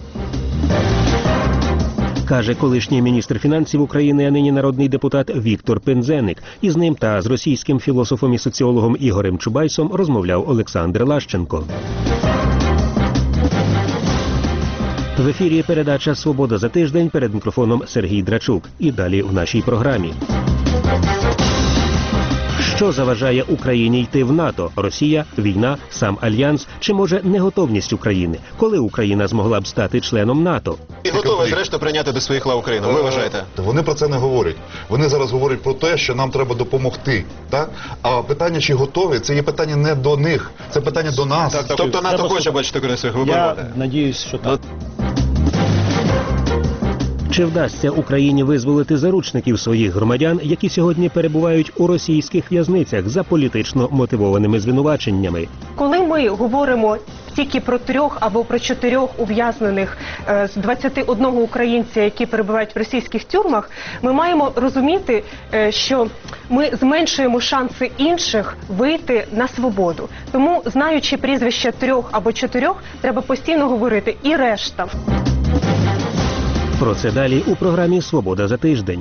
Каже колишній міністр фінансів України, а нині народний депутат Віктор Пинзеник. Із ним та з російським філософом і соціологом Ігорем Чубайсом розмовляв Олександр Лащенко. В ефірі передача «Свобода за тиждень», перед мікрофоном Сергій Драчук. І далі в нашій програмі. Що заважає Україні йти в НАТО? Росія, війна, сам Альянс чи, може, неготовність України? Коли Україна змогла б стати членом НАТО? І готові, зрештою, прийняти до своїх лав Україну. Ви вважаєте? Вони про це не говорять. Вони зараз говорять про те, що нам треба допомогти. Так? А питання, чи готові, це є питання не до них, це питання до нас. Так. Тобто НАТО хоче бачити Україну своїх виборів? Я надіюсь, що так. Чи вдасться Україні визволити заручників своїх громадян, які сьогодні перебувають у російських в'язницях за політично мотивованими звинуваченнями? Коли ми говоримо тільки про 3 або про 4 ув'язнених з 21 українця, які перебувають в російських тюрмах, ми маємо розуміти, що ми зменшуємо шанси інших вийти на свободу. Тому, знаючи прізвища 3 або 4, треба постійно говорити і решта. Про це далі у програмі «Свобода за тиждень».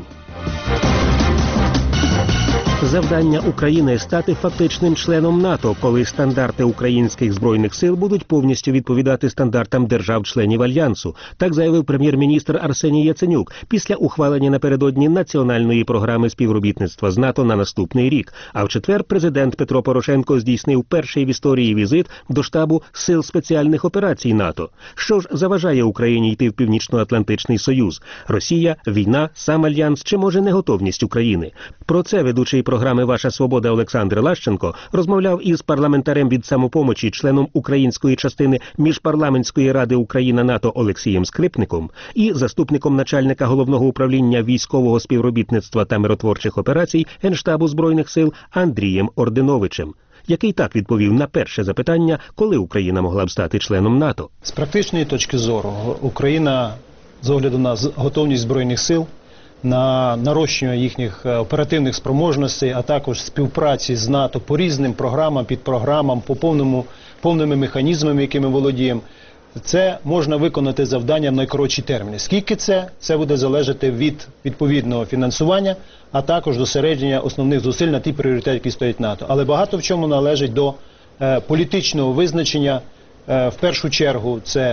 Завдання України – стати фактичним членом НАТО, коли стандарти українських збройних сил будуть повністю відповідати стандартам держав-членів Альянсу. Так заявив прем'єр-міністр Арсеній Яценюк після ухвалення напередодні національної програми співробітництва з НАТО на наступний рік. А в четвер президент Петро Порошенко здійснив перший в історії візит до штабу Сил спеціальних операцій НАТО. Що ж заважає Україні йти в Північно-Атлантичний Союз? Росія, війна, сам Альянс чи, може, неготовність України? Про це ведучий програми «Ваша свобода» Олександр Лащенко розмовляв із парламентарем від «Самопомочі», членом української частини Міжпарламентської ради Україна-НАТО Олексієм Скрипником і заступником начальника Головного управління військового співробітництва та миротворчих операцій Генштабу Збройних сил Андрієм Ординовичем, який так відповів на перше запитання, коли Україна могла б стати членом НАТО. З практичної точки зору, Україна, з огляду на готовність Збройних сил, на нарощування їхніх оперативних спроможностей, а також співпраці з НАТО по різним програмам, підпрограмам, по повними механізмами, якими володіємо, це можна виконати завдання в найкоротші терміни. Скільки це? Це буде залежати від відповідного фінансування, а також зосередження основних зусиль на ті пріоритети, які стоять НАТО. Але багато в чому належить до політичного визначення. В першу чергу це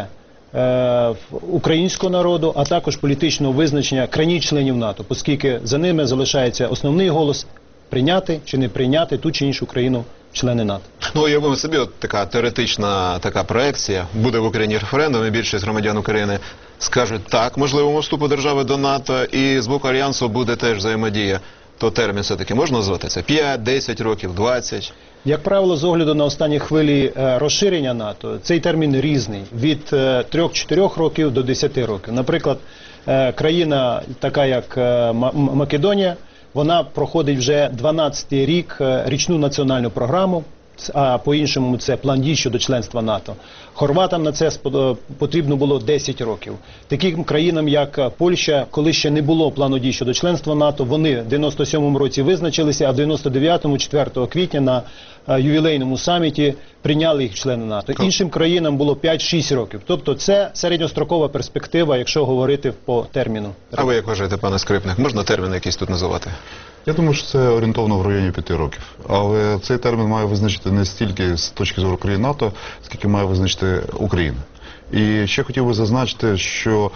українського народу, а також політичного визначення крайніх членів НАТО, оскільки за ними залишається основний голос прийняти чи не прийняти ту чи іншу країну члени НАТО. Ну, уявимо собі, от така теоретична така проекція. Буде в Україні референдум, і більшість громадян України скажуть так можливому вступу держави до НАТО, і з боку Альянсу буде теж взаємодія. То термін все-таки можна назвати це? 5, 10 років, 20? Як правило, з огляду на останні хвилі розширення НАТО, цей термін різний. Від 3-4 років до 10 років. Наприклад, країна така як Македонія, вона проходить вже 12-й рік річну національну програму, а по-іншому це план дій щодо членства НАТО. Хорватам на це потрібно було 10 років. Таким країнам, як Польща, коли ще не було плану дій щодо членства НАТО, вони в 97-му році визначилися, а в 99-му, 4 квітня на ювілейному саміті прийняли їх члени НАТО. Іншим країнам було 5-6 років. Тобто це середньострокова перспектива, якщо говорити по терміну. А ви як вважаєте, пане Скрипник, можна термін якийсь тут називати? Я думаю, що це орієнтовно в районі 5 рокки. Але цей термін має визначити не стільки з точки зору країн НАТО, скільки має визначити Україна. І ще хотів би зазначити, що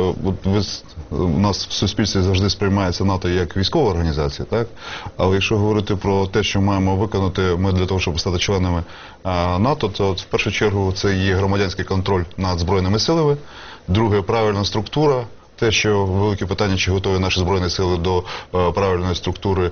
у нас в суспільстві завжди сприймається НАТО як військова організація, так? Але якщо говорити про те, що маємо виконати ми для того, щоб стати членами НАТО, то в першу чергу це є громадянський контроль над Збройними силами, друге – правильна структура, те, що велике питання, чи готові наші Збройні сили до правильної структури.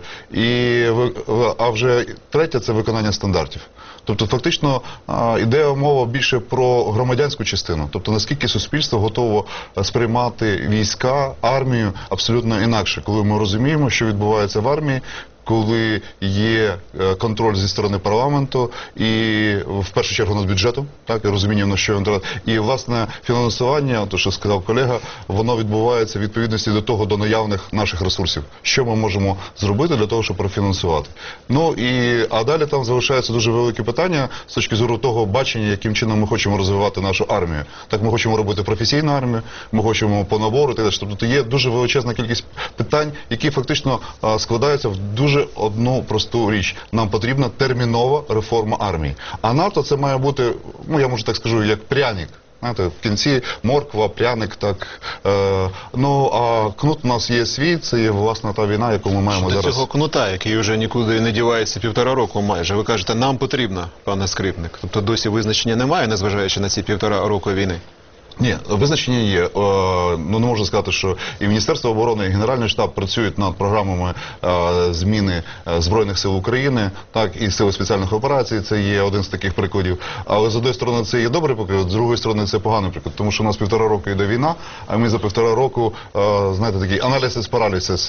А вже третє – це виконання стандартів. Тобто, фактично, йде мова більше про громадянську частину. Тобто, наскільки суспільство готово сприймати війська, армію абсолютно інакше, коли ми розуміємо, що відбувається в армії, коли є контроль зі сторони парламенту і в першу чергу над бюджетом, так, і розумінням, на що він треба. І, власне, фінансування, то, що сказав колега, воно відбувається в відповідності до того, до наявних наших ресурсів. Що ми можемо зробити для того, щоб профінансувати. Ну, а далі там залишаються дуже великі питання з точки зору того бачення, яким чином ми хочемо розвивати нашу армію. Так, ми хочемо робити професійну армію, ми хочемо по набору, так, тобто є дуже величезна кількість питань, які фактично складаються в дуже одну просту річ. Нам потрібна термінова реформа армії. А НАТО це має бути, ну я можу так скажу, як пряник. Знаєте, в кінці морква, пряник, так. Ну, а кнут у нас є свій, це є, власне, та війна, яку ми маємо зараз. До цього кнута, який вже нікуди не дівається 1,5 року майже, ви кажете, нам потрібно, пане Скрипник. Тобто досі визначення немає, незважаючи на ці 1,5 року війни? Ні, визначення є. Ну, не можу сказати, що і Міністерство оборони, і Генеральний штаб працюють над програмами зміни Збройних сил України, так, і Сили спеціальних операцій, це є один з таких прикладів. Але з однієї сторони це є добрий приклад, з другої сторони це поганий приклад, тому що у нас 1,5 року йде війна, а ми за 1,5 року, знаєте, такий аналізис-паралізис,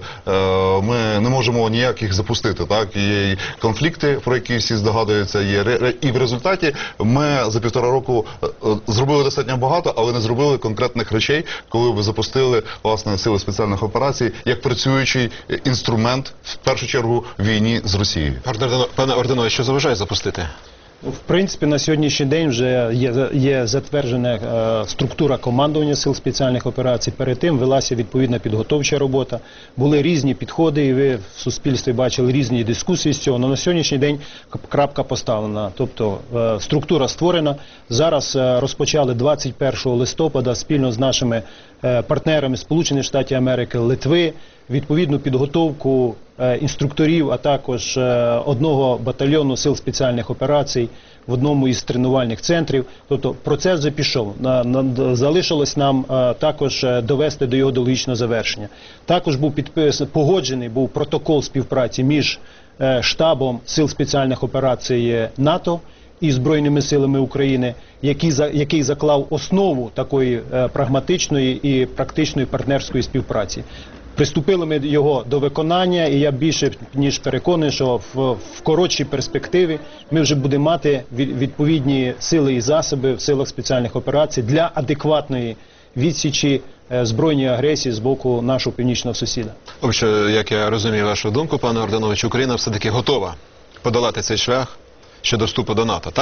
ми не можемо ніяк їх запустити, так, є конфлікти, про які всі здогадуються, є, і в результаті ми за 1,5 року зробили достатньо багато, але не зробили конкретних речей, коли ви запустили, власне, Сили спеціальних операцій як працюючий інструмент, в першу чергу, в війні з Росією. Пане Орданович, що заважає запустити? В принципі, на сьогоднішній день вже є затверджена структура командування Сил спеціальних операцій. Перед тим велася відповідна підготовча робота. Були різні підходи, і ви в суспільстві бачили різні дискусії з цього. Але на сьогоднішній день крапка поставлена. Тобто структура створена. Зараз розпочали 21 листопада спільно з нашими партнерами Сполучених Штатів Америки, Литви, відповідну підготовку інструкторів, а також одного батальйону Сил спеціальних операцій в одному із тренувальних центрів. Тобто процес вже пішов. Залишилось нам також довести до його до логічного завершення. Також був погоджений був протокол співпраці між штабом Сил спеціальних операцій НАТО і Збройними силами України, який заклав основу такої прагматичної і практичної партнерської співпраці. Приступили ми його до виконання, і я більше ніж переконаний, що в коротшій перспективі ми вже будемо мати відповідні сили і засоби в силах спеціальних операцій для адекватної відсічі збройної агресії з боку нашого північного сусіда. Отже, як я розумію вашу думку, пане Орданович, Україна все-таки готова подолати цей шлях щодо вступу до НАТО, так?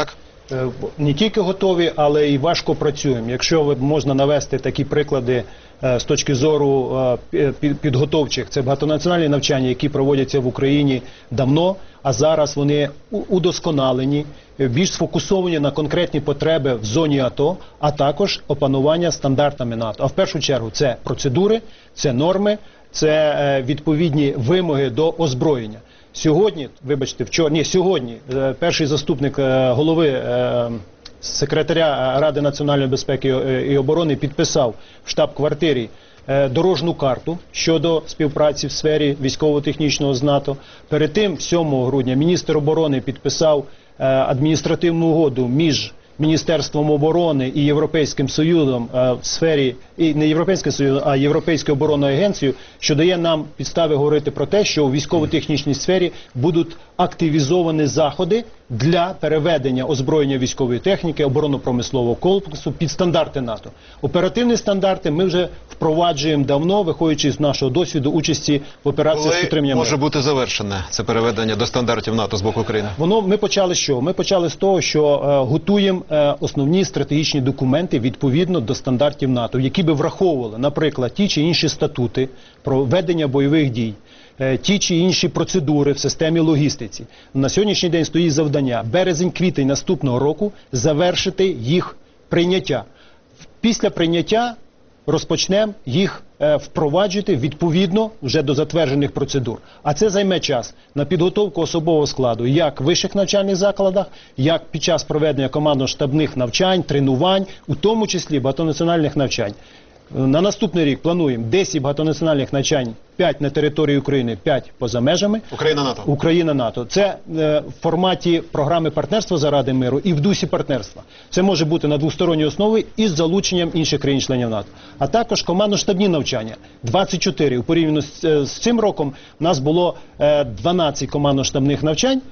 не тільки готові, але і важко працюємо. Якщо можна навести такі приклади з точки зору підготовчих, це багатонаціональні навчання, які проводяться в Україні давно, а зараз вони удосконалені, більш сфокусовані на конкретні потреби в зоні АТО, а також опанування стандартами НАТО. А в першу чергу це процедури, це норми, це відповідні вимоги до озброєння. Сьогодні, вибачте, сьогодні перший заступник голови секретаря Ради національної безпеки і оборони підписав в штаб-квартирі дорожну карту щодо співпраці в сфері військово-технічного з НАТО. Перед тим, 7 грудня, міністр оборони підписав адміністративну угоду між Міністерством оборони і Європейським Союзом в сфері, і не Європейським Союзом, а Європейською оборонною агенцією, що дає нам підстави говорити про те, що у військово-технічній сфері будуть активізовані заходи для переведення озброєння військової техніки, оборонно-промислового комплексу під стандарти НАТО. Оперативні стандарти ми вже впроваджуємо давно, виходячи з нашого досвіду участі в операціях з підтримання може бути завершене це переведення до стандартів НАТО з боку України? Ми почали з чого? Ми почали з того, що готуємо основні стратегічні документи відповідно до стандартів НАТО, які би враховували, наприклад, ті чи інші статути про ведення бойових дій, ті чи інші процедури в системі логістиці. На сьогоднішній день стоїть завдання березень-квітень наступного року завершити їх прийняття. Після прийняття розпочнемо їх впроваджувати відповідно вже до затверджених процедур. А це займе час на підготовку особового складу як в вищих навчальних закладах, як під час проведення командно-штабних навчань, тренувань, у тому числі багатонаціональних навчань. На наступний рік плануємо 10 багатонаціональних навчань, 5 на території України, 5 поза межами. Україна-НАТО. Україна-НАТО. Це в форматі програми партнерства заради миру і в дусі партнерства. Це може бути на двосторонній основі із залученням інших країн-членів НАТО. А також командно-штабні навчання. 24. У порівняно з цим роком у нас було 12 командно-штабних навчань.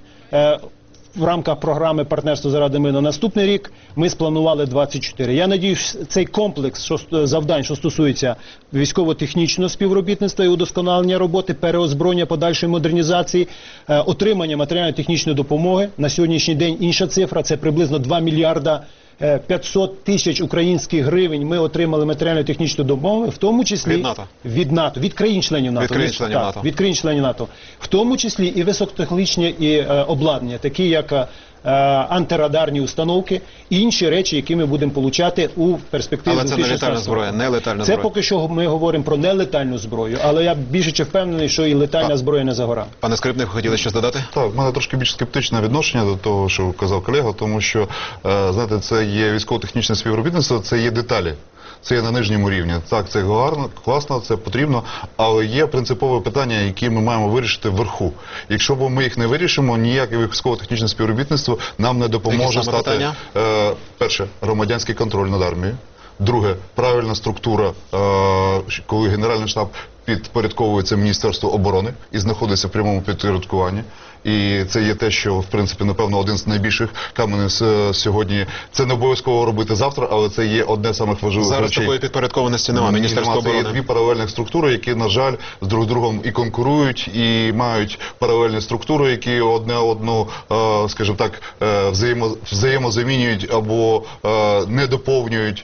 В рамках програми партнерства заради миру на наступний рік ми спланували 24. Я надіюсь, цей комплекс завдань, що стосується військово-технічного співробітництва і удосконалення роботи, переозброєння, подальшої модернізації, отримання матеріально-технічної допомоги. На сьогоднішній день інша цифра, це приблизно 2 мільярда 500 тисяч українських гривень ми отримали матеріально-технічну допомогу, в тому числі від НАТО, від країн-членів НАТО. Від країн-членів НАТО. В тому числі і високотехнологічні і обладнання, такі як антирадарні установки і інші речі, які ми будемо получати у перспективі. Але це не летальна зброя, не летальна зброя. Це поки що ми говоримо про нелетальну зброю, але я більше чи впевнений, що і летальна зброя не за горами. Пане Скрипник, хотіли щось додати? Так, в мене трошки більш скептичне відношення до того, що казав колега, тому що, знаєте, це є військово-технічне співробітництво, це є деталі. Це є на нижньому рівні. Так, це гарно, класно, це потрібно, але є принципові питання, які ми маємо вирішити вверху. Якщо ми їх не вирішимо, ніяке військово-технічне співробітництво нам не допоможе стати, перше, громадянський контроль над армією. Друге, правильна структура, коли Генеральний штаб підпорядковується Міністерству оборони і знаходиться в прямому підпорядкуванні. І це є те, що, в принципі, напевно, один з найбільших каменів сьогодні. Це не обов'язково робити завтра, але це є одне з самих важливих речей. Зараз такої підпорядкованості немає, Міністерство оборони. Це є дві паралельних структури, які, на жаль, з друг другом і конкурують, і мають паралельні структури, які одне одну, скажімо так, взаємозамінюють або не доповнюють.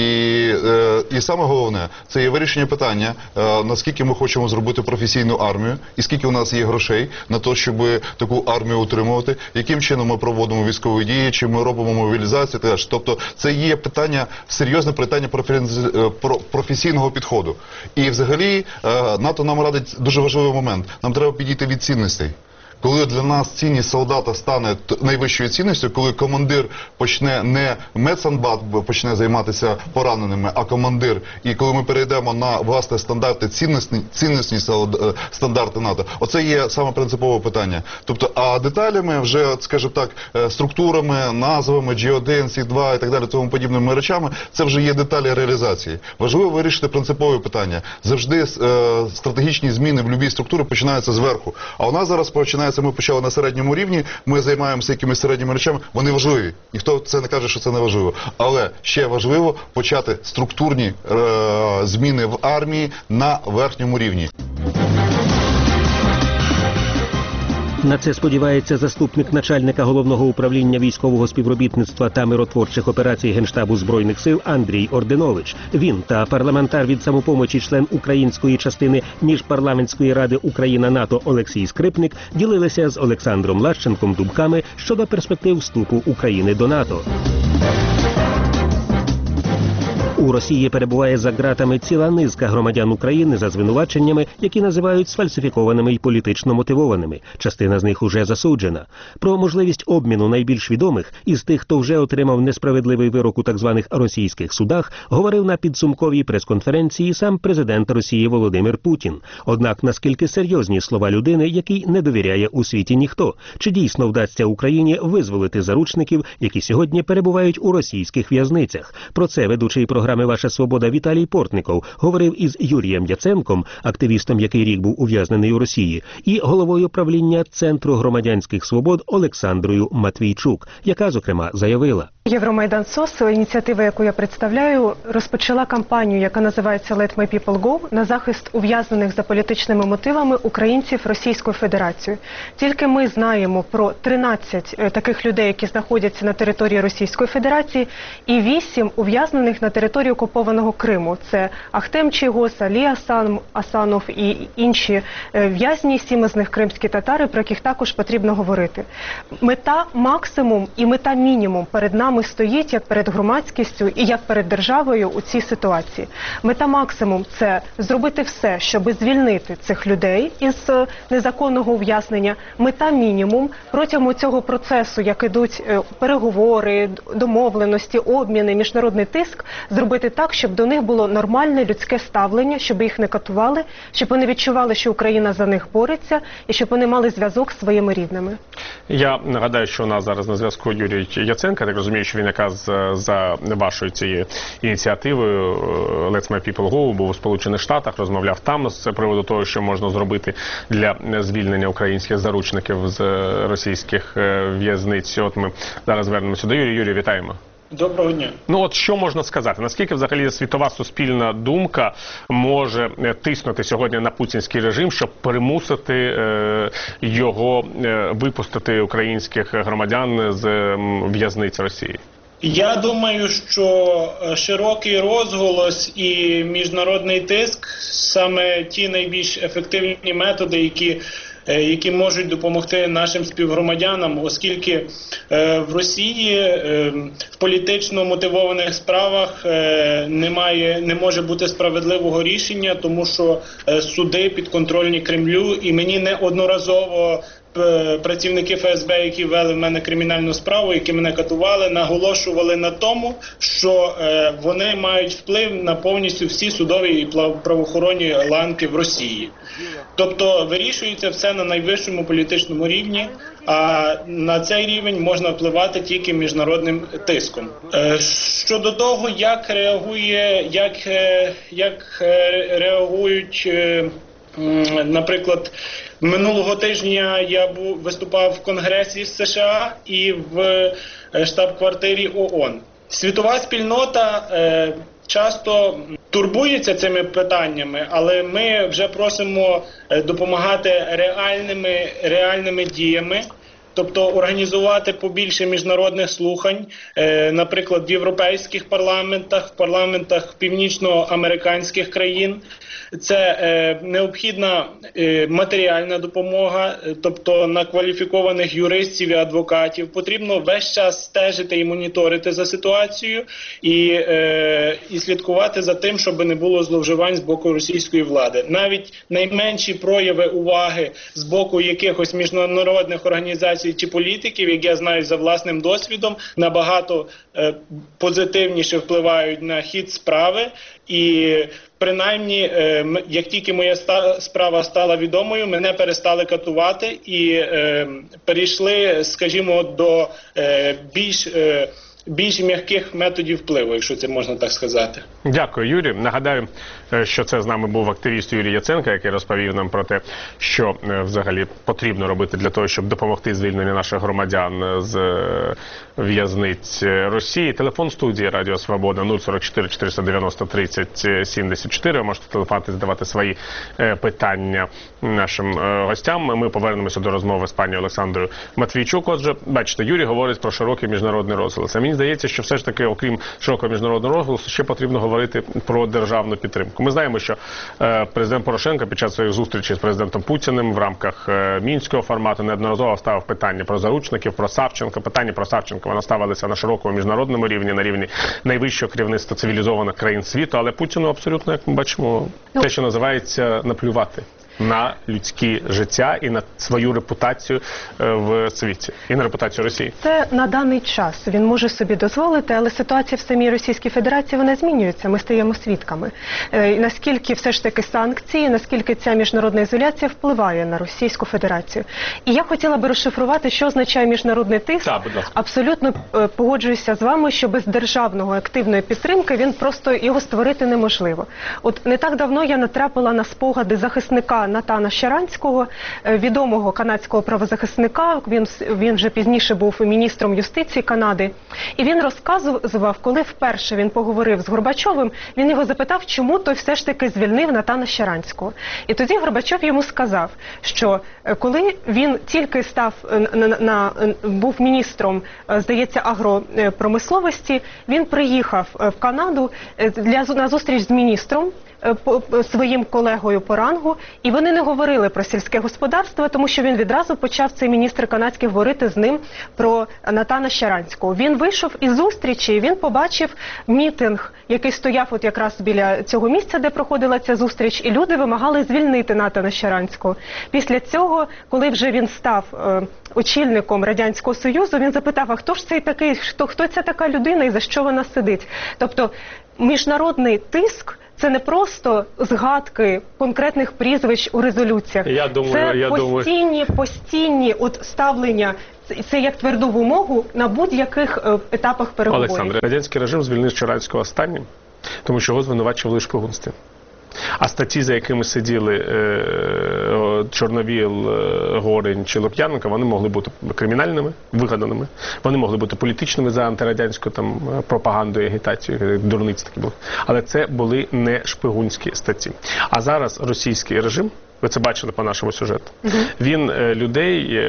І саме головне, це є вирішення питання, наскільки ми хочемо зробити професійну армію, і скільки у нас є грошей на те, щоб таку армію утримувати, яким чином ми проводимо військові дії, чи ми робимо мобілізацію, теж. Тобто це є питання, серйозне питання професійного підходу. І взагалі НАТО нам радить дуже важливий момент. Нам треба підійти від цінностей. Коли для нас цінність солдата стане найвищою цінністю, коли командир почне не медсанбат почне займатися пораненими, а командир, і коли ми перейдемо на власне стандарти, цінностні стандарти НАТО, оце є саме принципове питання. Тобто, а деталями вже, скажімо так, структурами, назвами, G1, C2 і так далі, тому подібними речами, це вже є деталі реалізації. Важливо вирішити принципові питання. Завжди стратегічні зміни в будь-якій структурі починаються зверху. А у нас зараз починається. Ми почали на середньому рівні, ми займаємося якимись середніми речами, вони важливі. Ніхто це не каже, що це не важливо. Але ще важливо почати структурні зміни в армії на верхньому рівні. На це сподівається заступник начальника Головного управління військового співробітництва та миротворчих операцій Генштабу Збройних сил Андрій Орденович. Він та парламентар від «Самопомочі», член української частини Міжпарламентської ради Україна-НАТО Олексій Скрипник ділилися з Олександром Лащенком думками щодо перспектив вступу України до НАТО. У Росії перебуває за ґратами ціла низка громадян України за звинуваченнями, які називають сфальсифікованими й політично мотивованими. Частина з них уже засуджена. Про можливість обміну найбільш відомих із тих, хто вже отримав несправедливий вирок у так званих російських судах, говорив на підсумковій прес-конференції сам президент Росії Володимир Путін. Однак наскільки серйозні слова людини, якій не довіряє у світі ніхто? Чи дійсно вдасться Україні визволити заручників, які сьогодні перебувають у російських в'язницях? Про це ведучий програми «Ваша свобода» Віталій Портников говорив із Юрієм Яценком, активістом, який рік був ув'язнений у Росії, і головою правління Центру громадянських свобод Олександрою Матвійчук, яка, зокрема, заявила: Євромайдан СОС, ініціатива, яку я представляю, розпочала кампанію, яка називається «Let my people go», на захист ув'язнених за політичними мотивами українців Російською Федерацією. Тільки ми знаємо про 13 таких людей, які знаходяться на території Російської Федерації, і 8 ув'язнених на території окупованого Криму. Це Ахтем Чийгоз, Алі Асанов і інші в'язні, 7 з них кримські татари, про яких також потрібно говорити. Мета максимум і мета мінімум перед нами стоїть як перед громадськістю і як перед державою у цій ситуації. Мета максимум – це зробити все, щоб звільнити цих людей із незаконного ув'язнення. Мета мінімум – протягом цього процесу, як ідуть переговори, домовленості, обміни, міжнародний тиск, зробити так, щоб до них було нормальне людське ставлення, щоб їх не катували, щоб вони відчували, що Україна за них бореться, і щоб вони мали зв'язок з своїми рідними. Я нагадаю, що у нас зараз на зв'язку Юрій Яценко. Так розумію, що він якраз за вашою цією ініціативою «Let my people go» був у Сполучених Штатах, розмовляв там з приводу того, що можна зробити для звільнення українських заручників з російських в'язниць. От ми зараз звернемося до Юрія. Юрій, вітаємо. Доброго дня. Ну от що можна сказати? Наскільки взагалі світова суспільна думка може тиснути сьогодні на путінський режим, щоб примусити його випустити українських громадян з в'язниць Росії? Я думаю, що широкий розголос і міжнародний тиск – саме ті найбільш ефективні методи, які можуть допомогти нашим співгромадянам, оскільки в Росії в політично мотивованих справах не може бути справедливого рішення, тому що суди підконтрольні Кремлю, і мені неодноразово працівники ФСБ, які вели в мене кримінальну справу, які мене катували, наголошували на тому, що вони мають вплив на повністю всі судові і правоохоронні ланки в Росії. Тобто вирішується все на найвищому політичному рівні, а на цей рівень можна впливати тільки міжнародним тиском. Щодо того, як реагують, наприклад, минулого тижня я виступав в Конгресі США і в штаб-квартирі ООН. Світова спільнота часто турбується цими питаннями, але ми вже просимо допомагати реальними діями. Тобто організувати побільше міжнародних слухань, наприклад, в європейських парламентах, в парламентах північноамериканських країн. Це необхідна матеріальна допомога, тобто на кваліфікованих юристів і адвокатів. Потрібно весь час стежити і моніторити за ситуацією і слідкувати за тим, щоб не було зловживань з боку російської влади. Навіть найменші прояви уваги з боку якихось міжнародних організацій чи політиків, як я знаю за власним досвідом, набагато позитивніше впливають на хід справи. І принаймні, як тільки моя справа стала відомою, мене перестали катувати і перейшли, скажімо, до більш більш м'яких методів впливу, якщо це можна так сказати. Дякую, Юрій. Нагадаю, що це з нами був активіст Юрій Яценко, який розповів нам про те, що взагалі потрібно робити для того, щоб допомогти звільненню наших громадян з в'язниць Росії. Телефон студії Радіо Свобода 044 490 30 74. Ви можете телефонувати, задавати свої питання нашим гостям. Ми повернемося до розмови з пані Олександрою Матвійчук. Отже, бачите, Юрій говорить про широкий міжнародний розголос. А мені здається, що все ж таки, окрім широкого міжнародного розголосу, ще потрібно говорити про державну підтримку. Ми знаємо, що президент Порошенко під час своїх зустрічей з президентом Путіним в рамках мінського формату неодноразово ставив питання про заручників, про Савченко. Питання про Савченко вона ставилися на широкому міжнародному рівні, на рівні найвищого керівництва цивілізованих країн світу, але Путіну абсолютно, як ми бачимо, те, що називається, наплювати на людське життя і на свою репутацію в світі, і на репутацію Росії. Це на даний час він може собі дозволити, але ситуація в самій Російській Федерації, вона змінюється, ми стаємо свідками. Наскільки все ж таки санкції, наскільки ця міжнародна ізоляція впливає на Російську Федерацію. І я хотіла би розшифрувати, що означає міжнародний тиск. Так, будь ласка. Абсолютно погоджуюся з вами, що без державного активної підтримки він просто його створити неможливо. От не так давно я натрапила на спогади захисника Натана Щаранського, відомого канадського правозахисника, він вже пізніше був міністром юстиції Канади, і він розказував, коли вперше він поговорив з Горбачовим, він його запитав, чому той все ж таки звільнив Натана Щаранського. І тоді Горбачов йому сказав, що коли він тільки був міністром, здається, агропромисловості, він приїхав в Канаду на зустріч з міністром, своїм колегою по рангу, і вони не говорили про сільське господарство, тому що він відразу почав, цей міністр канадський, говорити з ним про Натана Щаранського. Він вийшов із зустрічі, і він побачив мітинг, який стояв от якраз біля цього місця, де проходила ця зустріч, і люди вимагали звільнити Натана Щаранського. Після цього, коли вже він став очільником Радянського Союзу, він запитав, а хто ж це такий, хто ця така людина і за що вона сидить? Тобто міжнародний тиск – це не просто згадки конкретних прізвищ у резолюціях. Це постійні ставлення, це як тверду вимогу на будь-яких етапах переговорів. Олександре, радянський режим звільнив Щаранського останнім, тому що його звинувачували у шпигунстві. А статті, за якими сиділи Чорновіл, Горень чи Лук'яненко, вони могли бути кримінальними, вигаданими, вони могли бути політичними за антирадянську пропаганду і агітацію, дурниці такі були. Але це були не шпигунські статті. А зараз російський режим, ви це бачили по нашому сюжету, він людей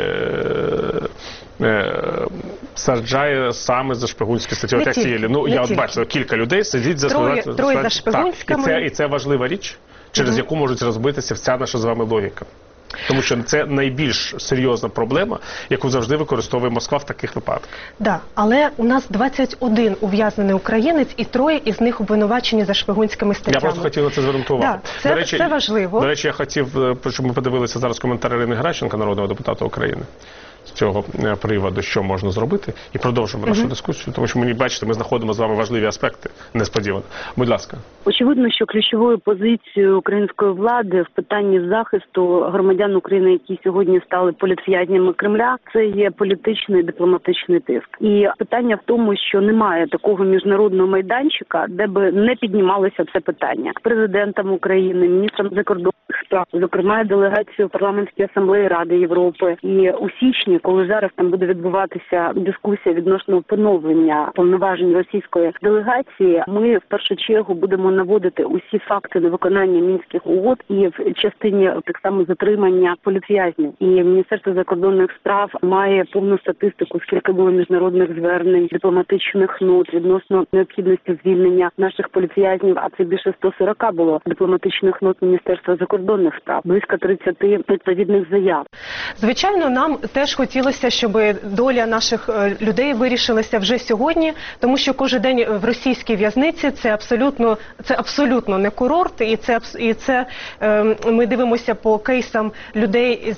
саджає саме за шпигунські статті. От як цієї. Я от бачив, кілька людей сидять за троє за шпигунськими. І це важлива річ, через яку можуть розбитися вся наша з вами логіка. Тому що це найбільш серйозна проблема, яку завжди використовує Москва в таких випадках. Так, але у нас 21 ув'язнений українець, і 3 із них обвинувачені за шпигунськими статтями. Я просто хотів на це звернути увагу. Це важливо. До речі, я хотів, щоб ми подивилися зараз коментар Ірини Геращенко, народного депутата України, з цього приводу, що можна зробити, і продовжимо нашу дискусію, тому що бачите, ми знаходимо з вами важливі аспекти несподівано. Будь ласка. Очевидно, що ключовою позицією української влади в питанні захисту громадян України, які сьогодні стали політв'язнями Кремля, це є політичний дипломатичний тиск. І питання в тому, що немає такого міжнародного майданчика, де би не піднімалося це питання. Президентом України, міністром закордонних справ, зокрема делегацією парламентської асамблеї Ради Європи. І у січні, коли зараз там буде відбуватися дискусія відносно поновлення повноважень російської делегації, ми в першу чергу будемо наводити усі факти невиконання мінських угод і в частині так само затримання політв'язнів. І Міністерство закордонних справ має повну статистику, скільки було міжнародних звернень, дипломатичних нот відносно необхідності звільнення наших політв'язнів, а це більше 140 було дипломатичних нот Міністерства закордонних справ, близько 30 відповідних заяв. Звичайно, нам теж хотілося, щоб доля наших людей вирішилася вже сьогодні, тому що кожен день в російській в'язниці це абсолютно не курорт, і це ми дивимося по кейсам людей,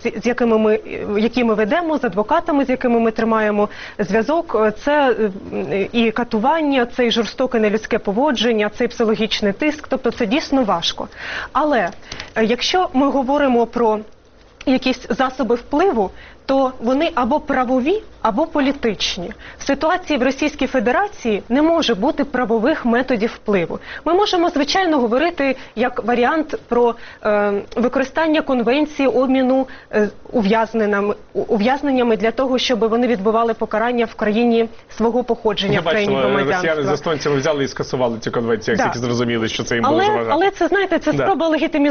які ми ведемо, з адвокатами, з якими ми тримаємо зв'язок. Це і катування, це і жорстоке нелюдське поводження, це і психологічний тиск, тобто це дійсно важко. Але якщо ми говоримо про якісь засоби впливу, то вони або правові, або політичні. В ситуації в Російській Федерації не може бути правових методів впливу. Ми можемо, звичайно, говорити як варіант про використання конвенції обміну ув'язненнями для того, щоб вони відбували покарання в країні свого походження, в країні громадянства. Росіяни з естонцями взяли і скасували ці конвенції, як тільки зрозуміли, що це їм буде заважати. Але це, знаєте, це спроба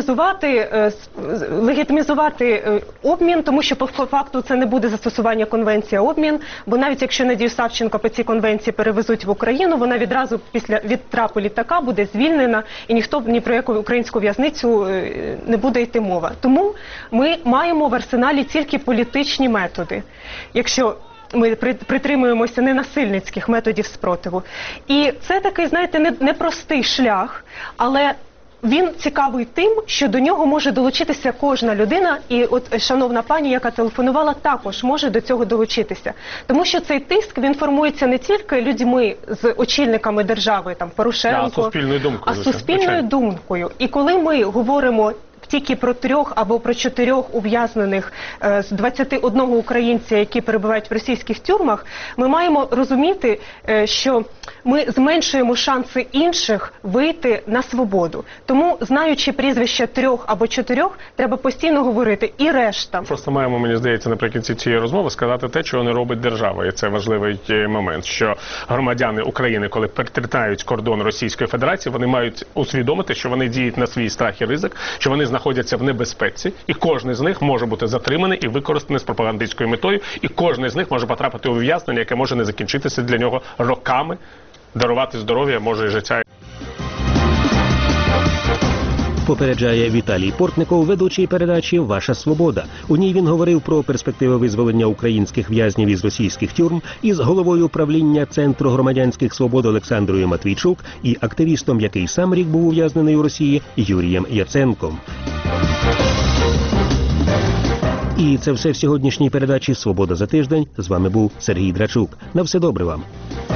легітимізувати обмін, тому що по факту це не буде застосування конвенції, а обмін, бо навіть якщо Надію Савченко по цій конвенції перевезуть в Україну, вона відразу після відтрапу літака буде звільнена і ніхто ні про яку українську в'язницю не буде йти мова. Тому ми маємо в арсеналі тільки політичні методи, якщо ми притримуємося ненасильницьких методів спротиву. І це такий, знаєте, непростий шлях, але він цікавий тим, що до нього може долучитися кожна людина, і от шановна пані, яка телефонувала, також може до цього долучитися. Тому що цей тиск, він формується не тільки людьми з очільниками держави, там Порошенко, а суспільною думкою. І коли ми говоримо тільки про 3 або про 4 ув'язнених з 21 українця, які перебувають в російських тюрмах, ми маємо розуміти, що ми зменшуємо шанси інших вийти на свободу. Тому, знаючи прізвища 3 або 4, треба постійно говорити і решта. Просто маємо, мені здається, наприкінці цієї розмови сказати те, чого не робить держава. І це важливий момент, що громадяни України, коли перетинають кордон Російської Федерації, вони мають усвідомити, що вони діють на свій страх і ризик, що вони знаходяться в небезпеці, і кожен з них може бути затриманий і використаний з пропагандистською метою, і кожен з них може потрапити у ув'язнення, яке може не закінчитися для нього роками, дарувати здоров'я, може і життя. Попереджає Віталій Портников, ведучий передачі «Ваша свобода». У ній він говорив про перспективи визволення українських в'язнів із російських тюрм із головою правління Центру громадянських свобод Олександрою Матвійчук і активістом, який сам рік був ув'язнений у Росії, Юрієм Яценком. І це все в сьогоднішній передачі «Свобода за тиждень». З вами був Сергій Драчук. На все добре вам.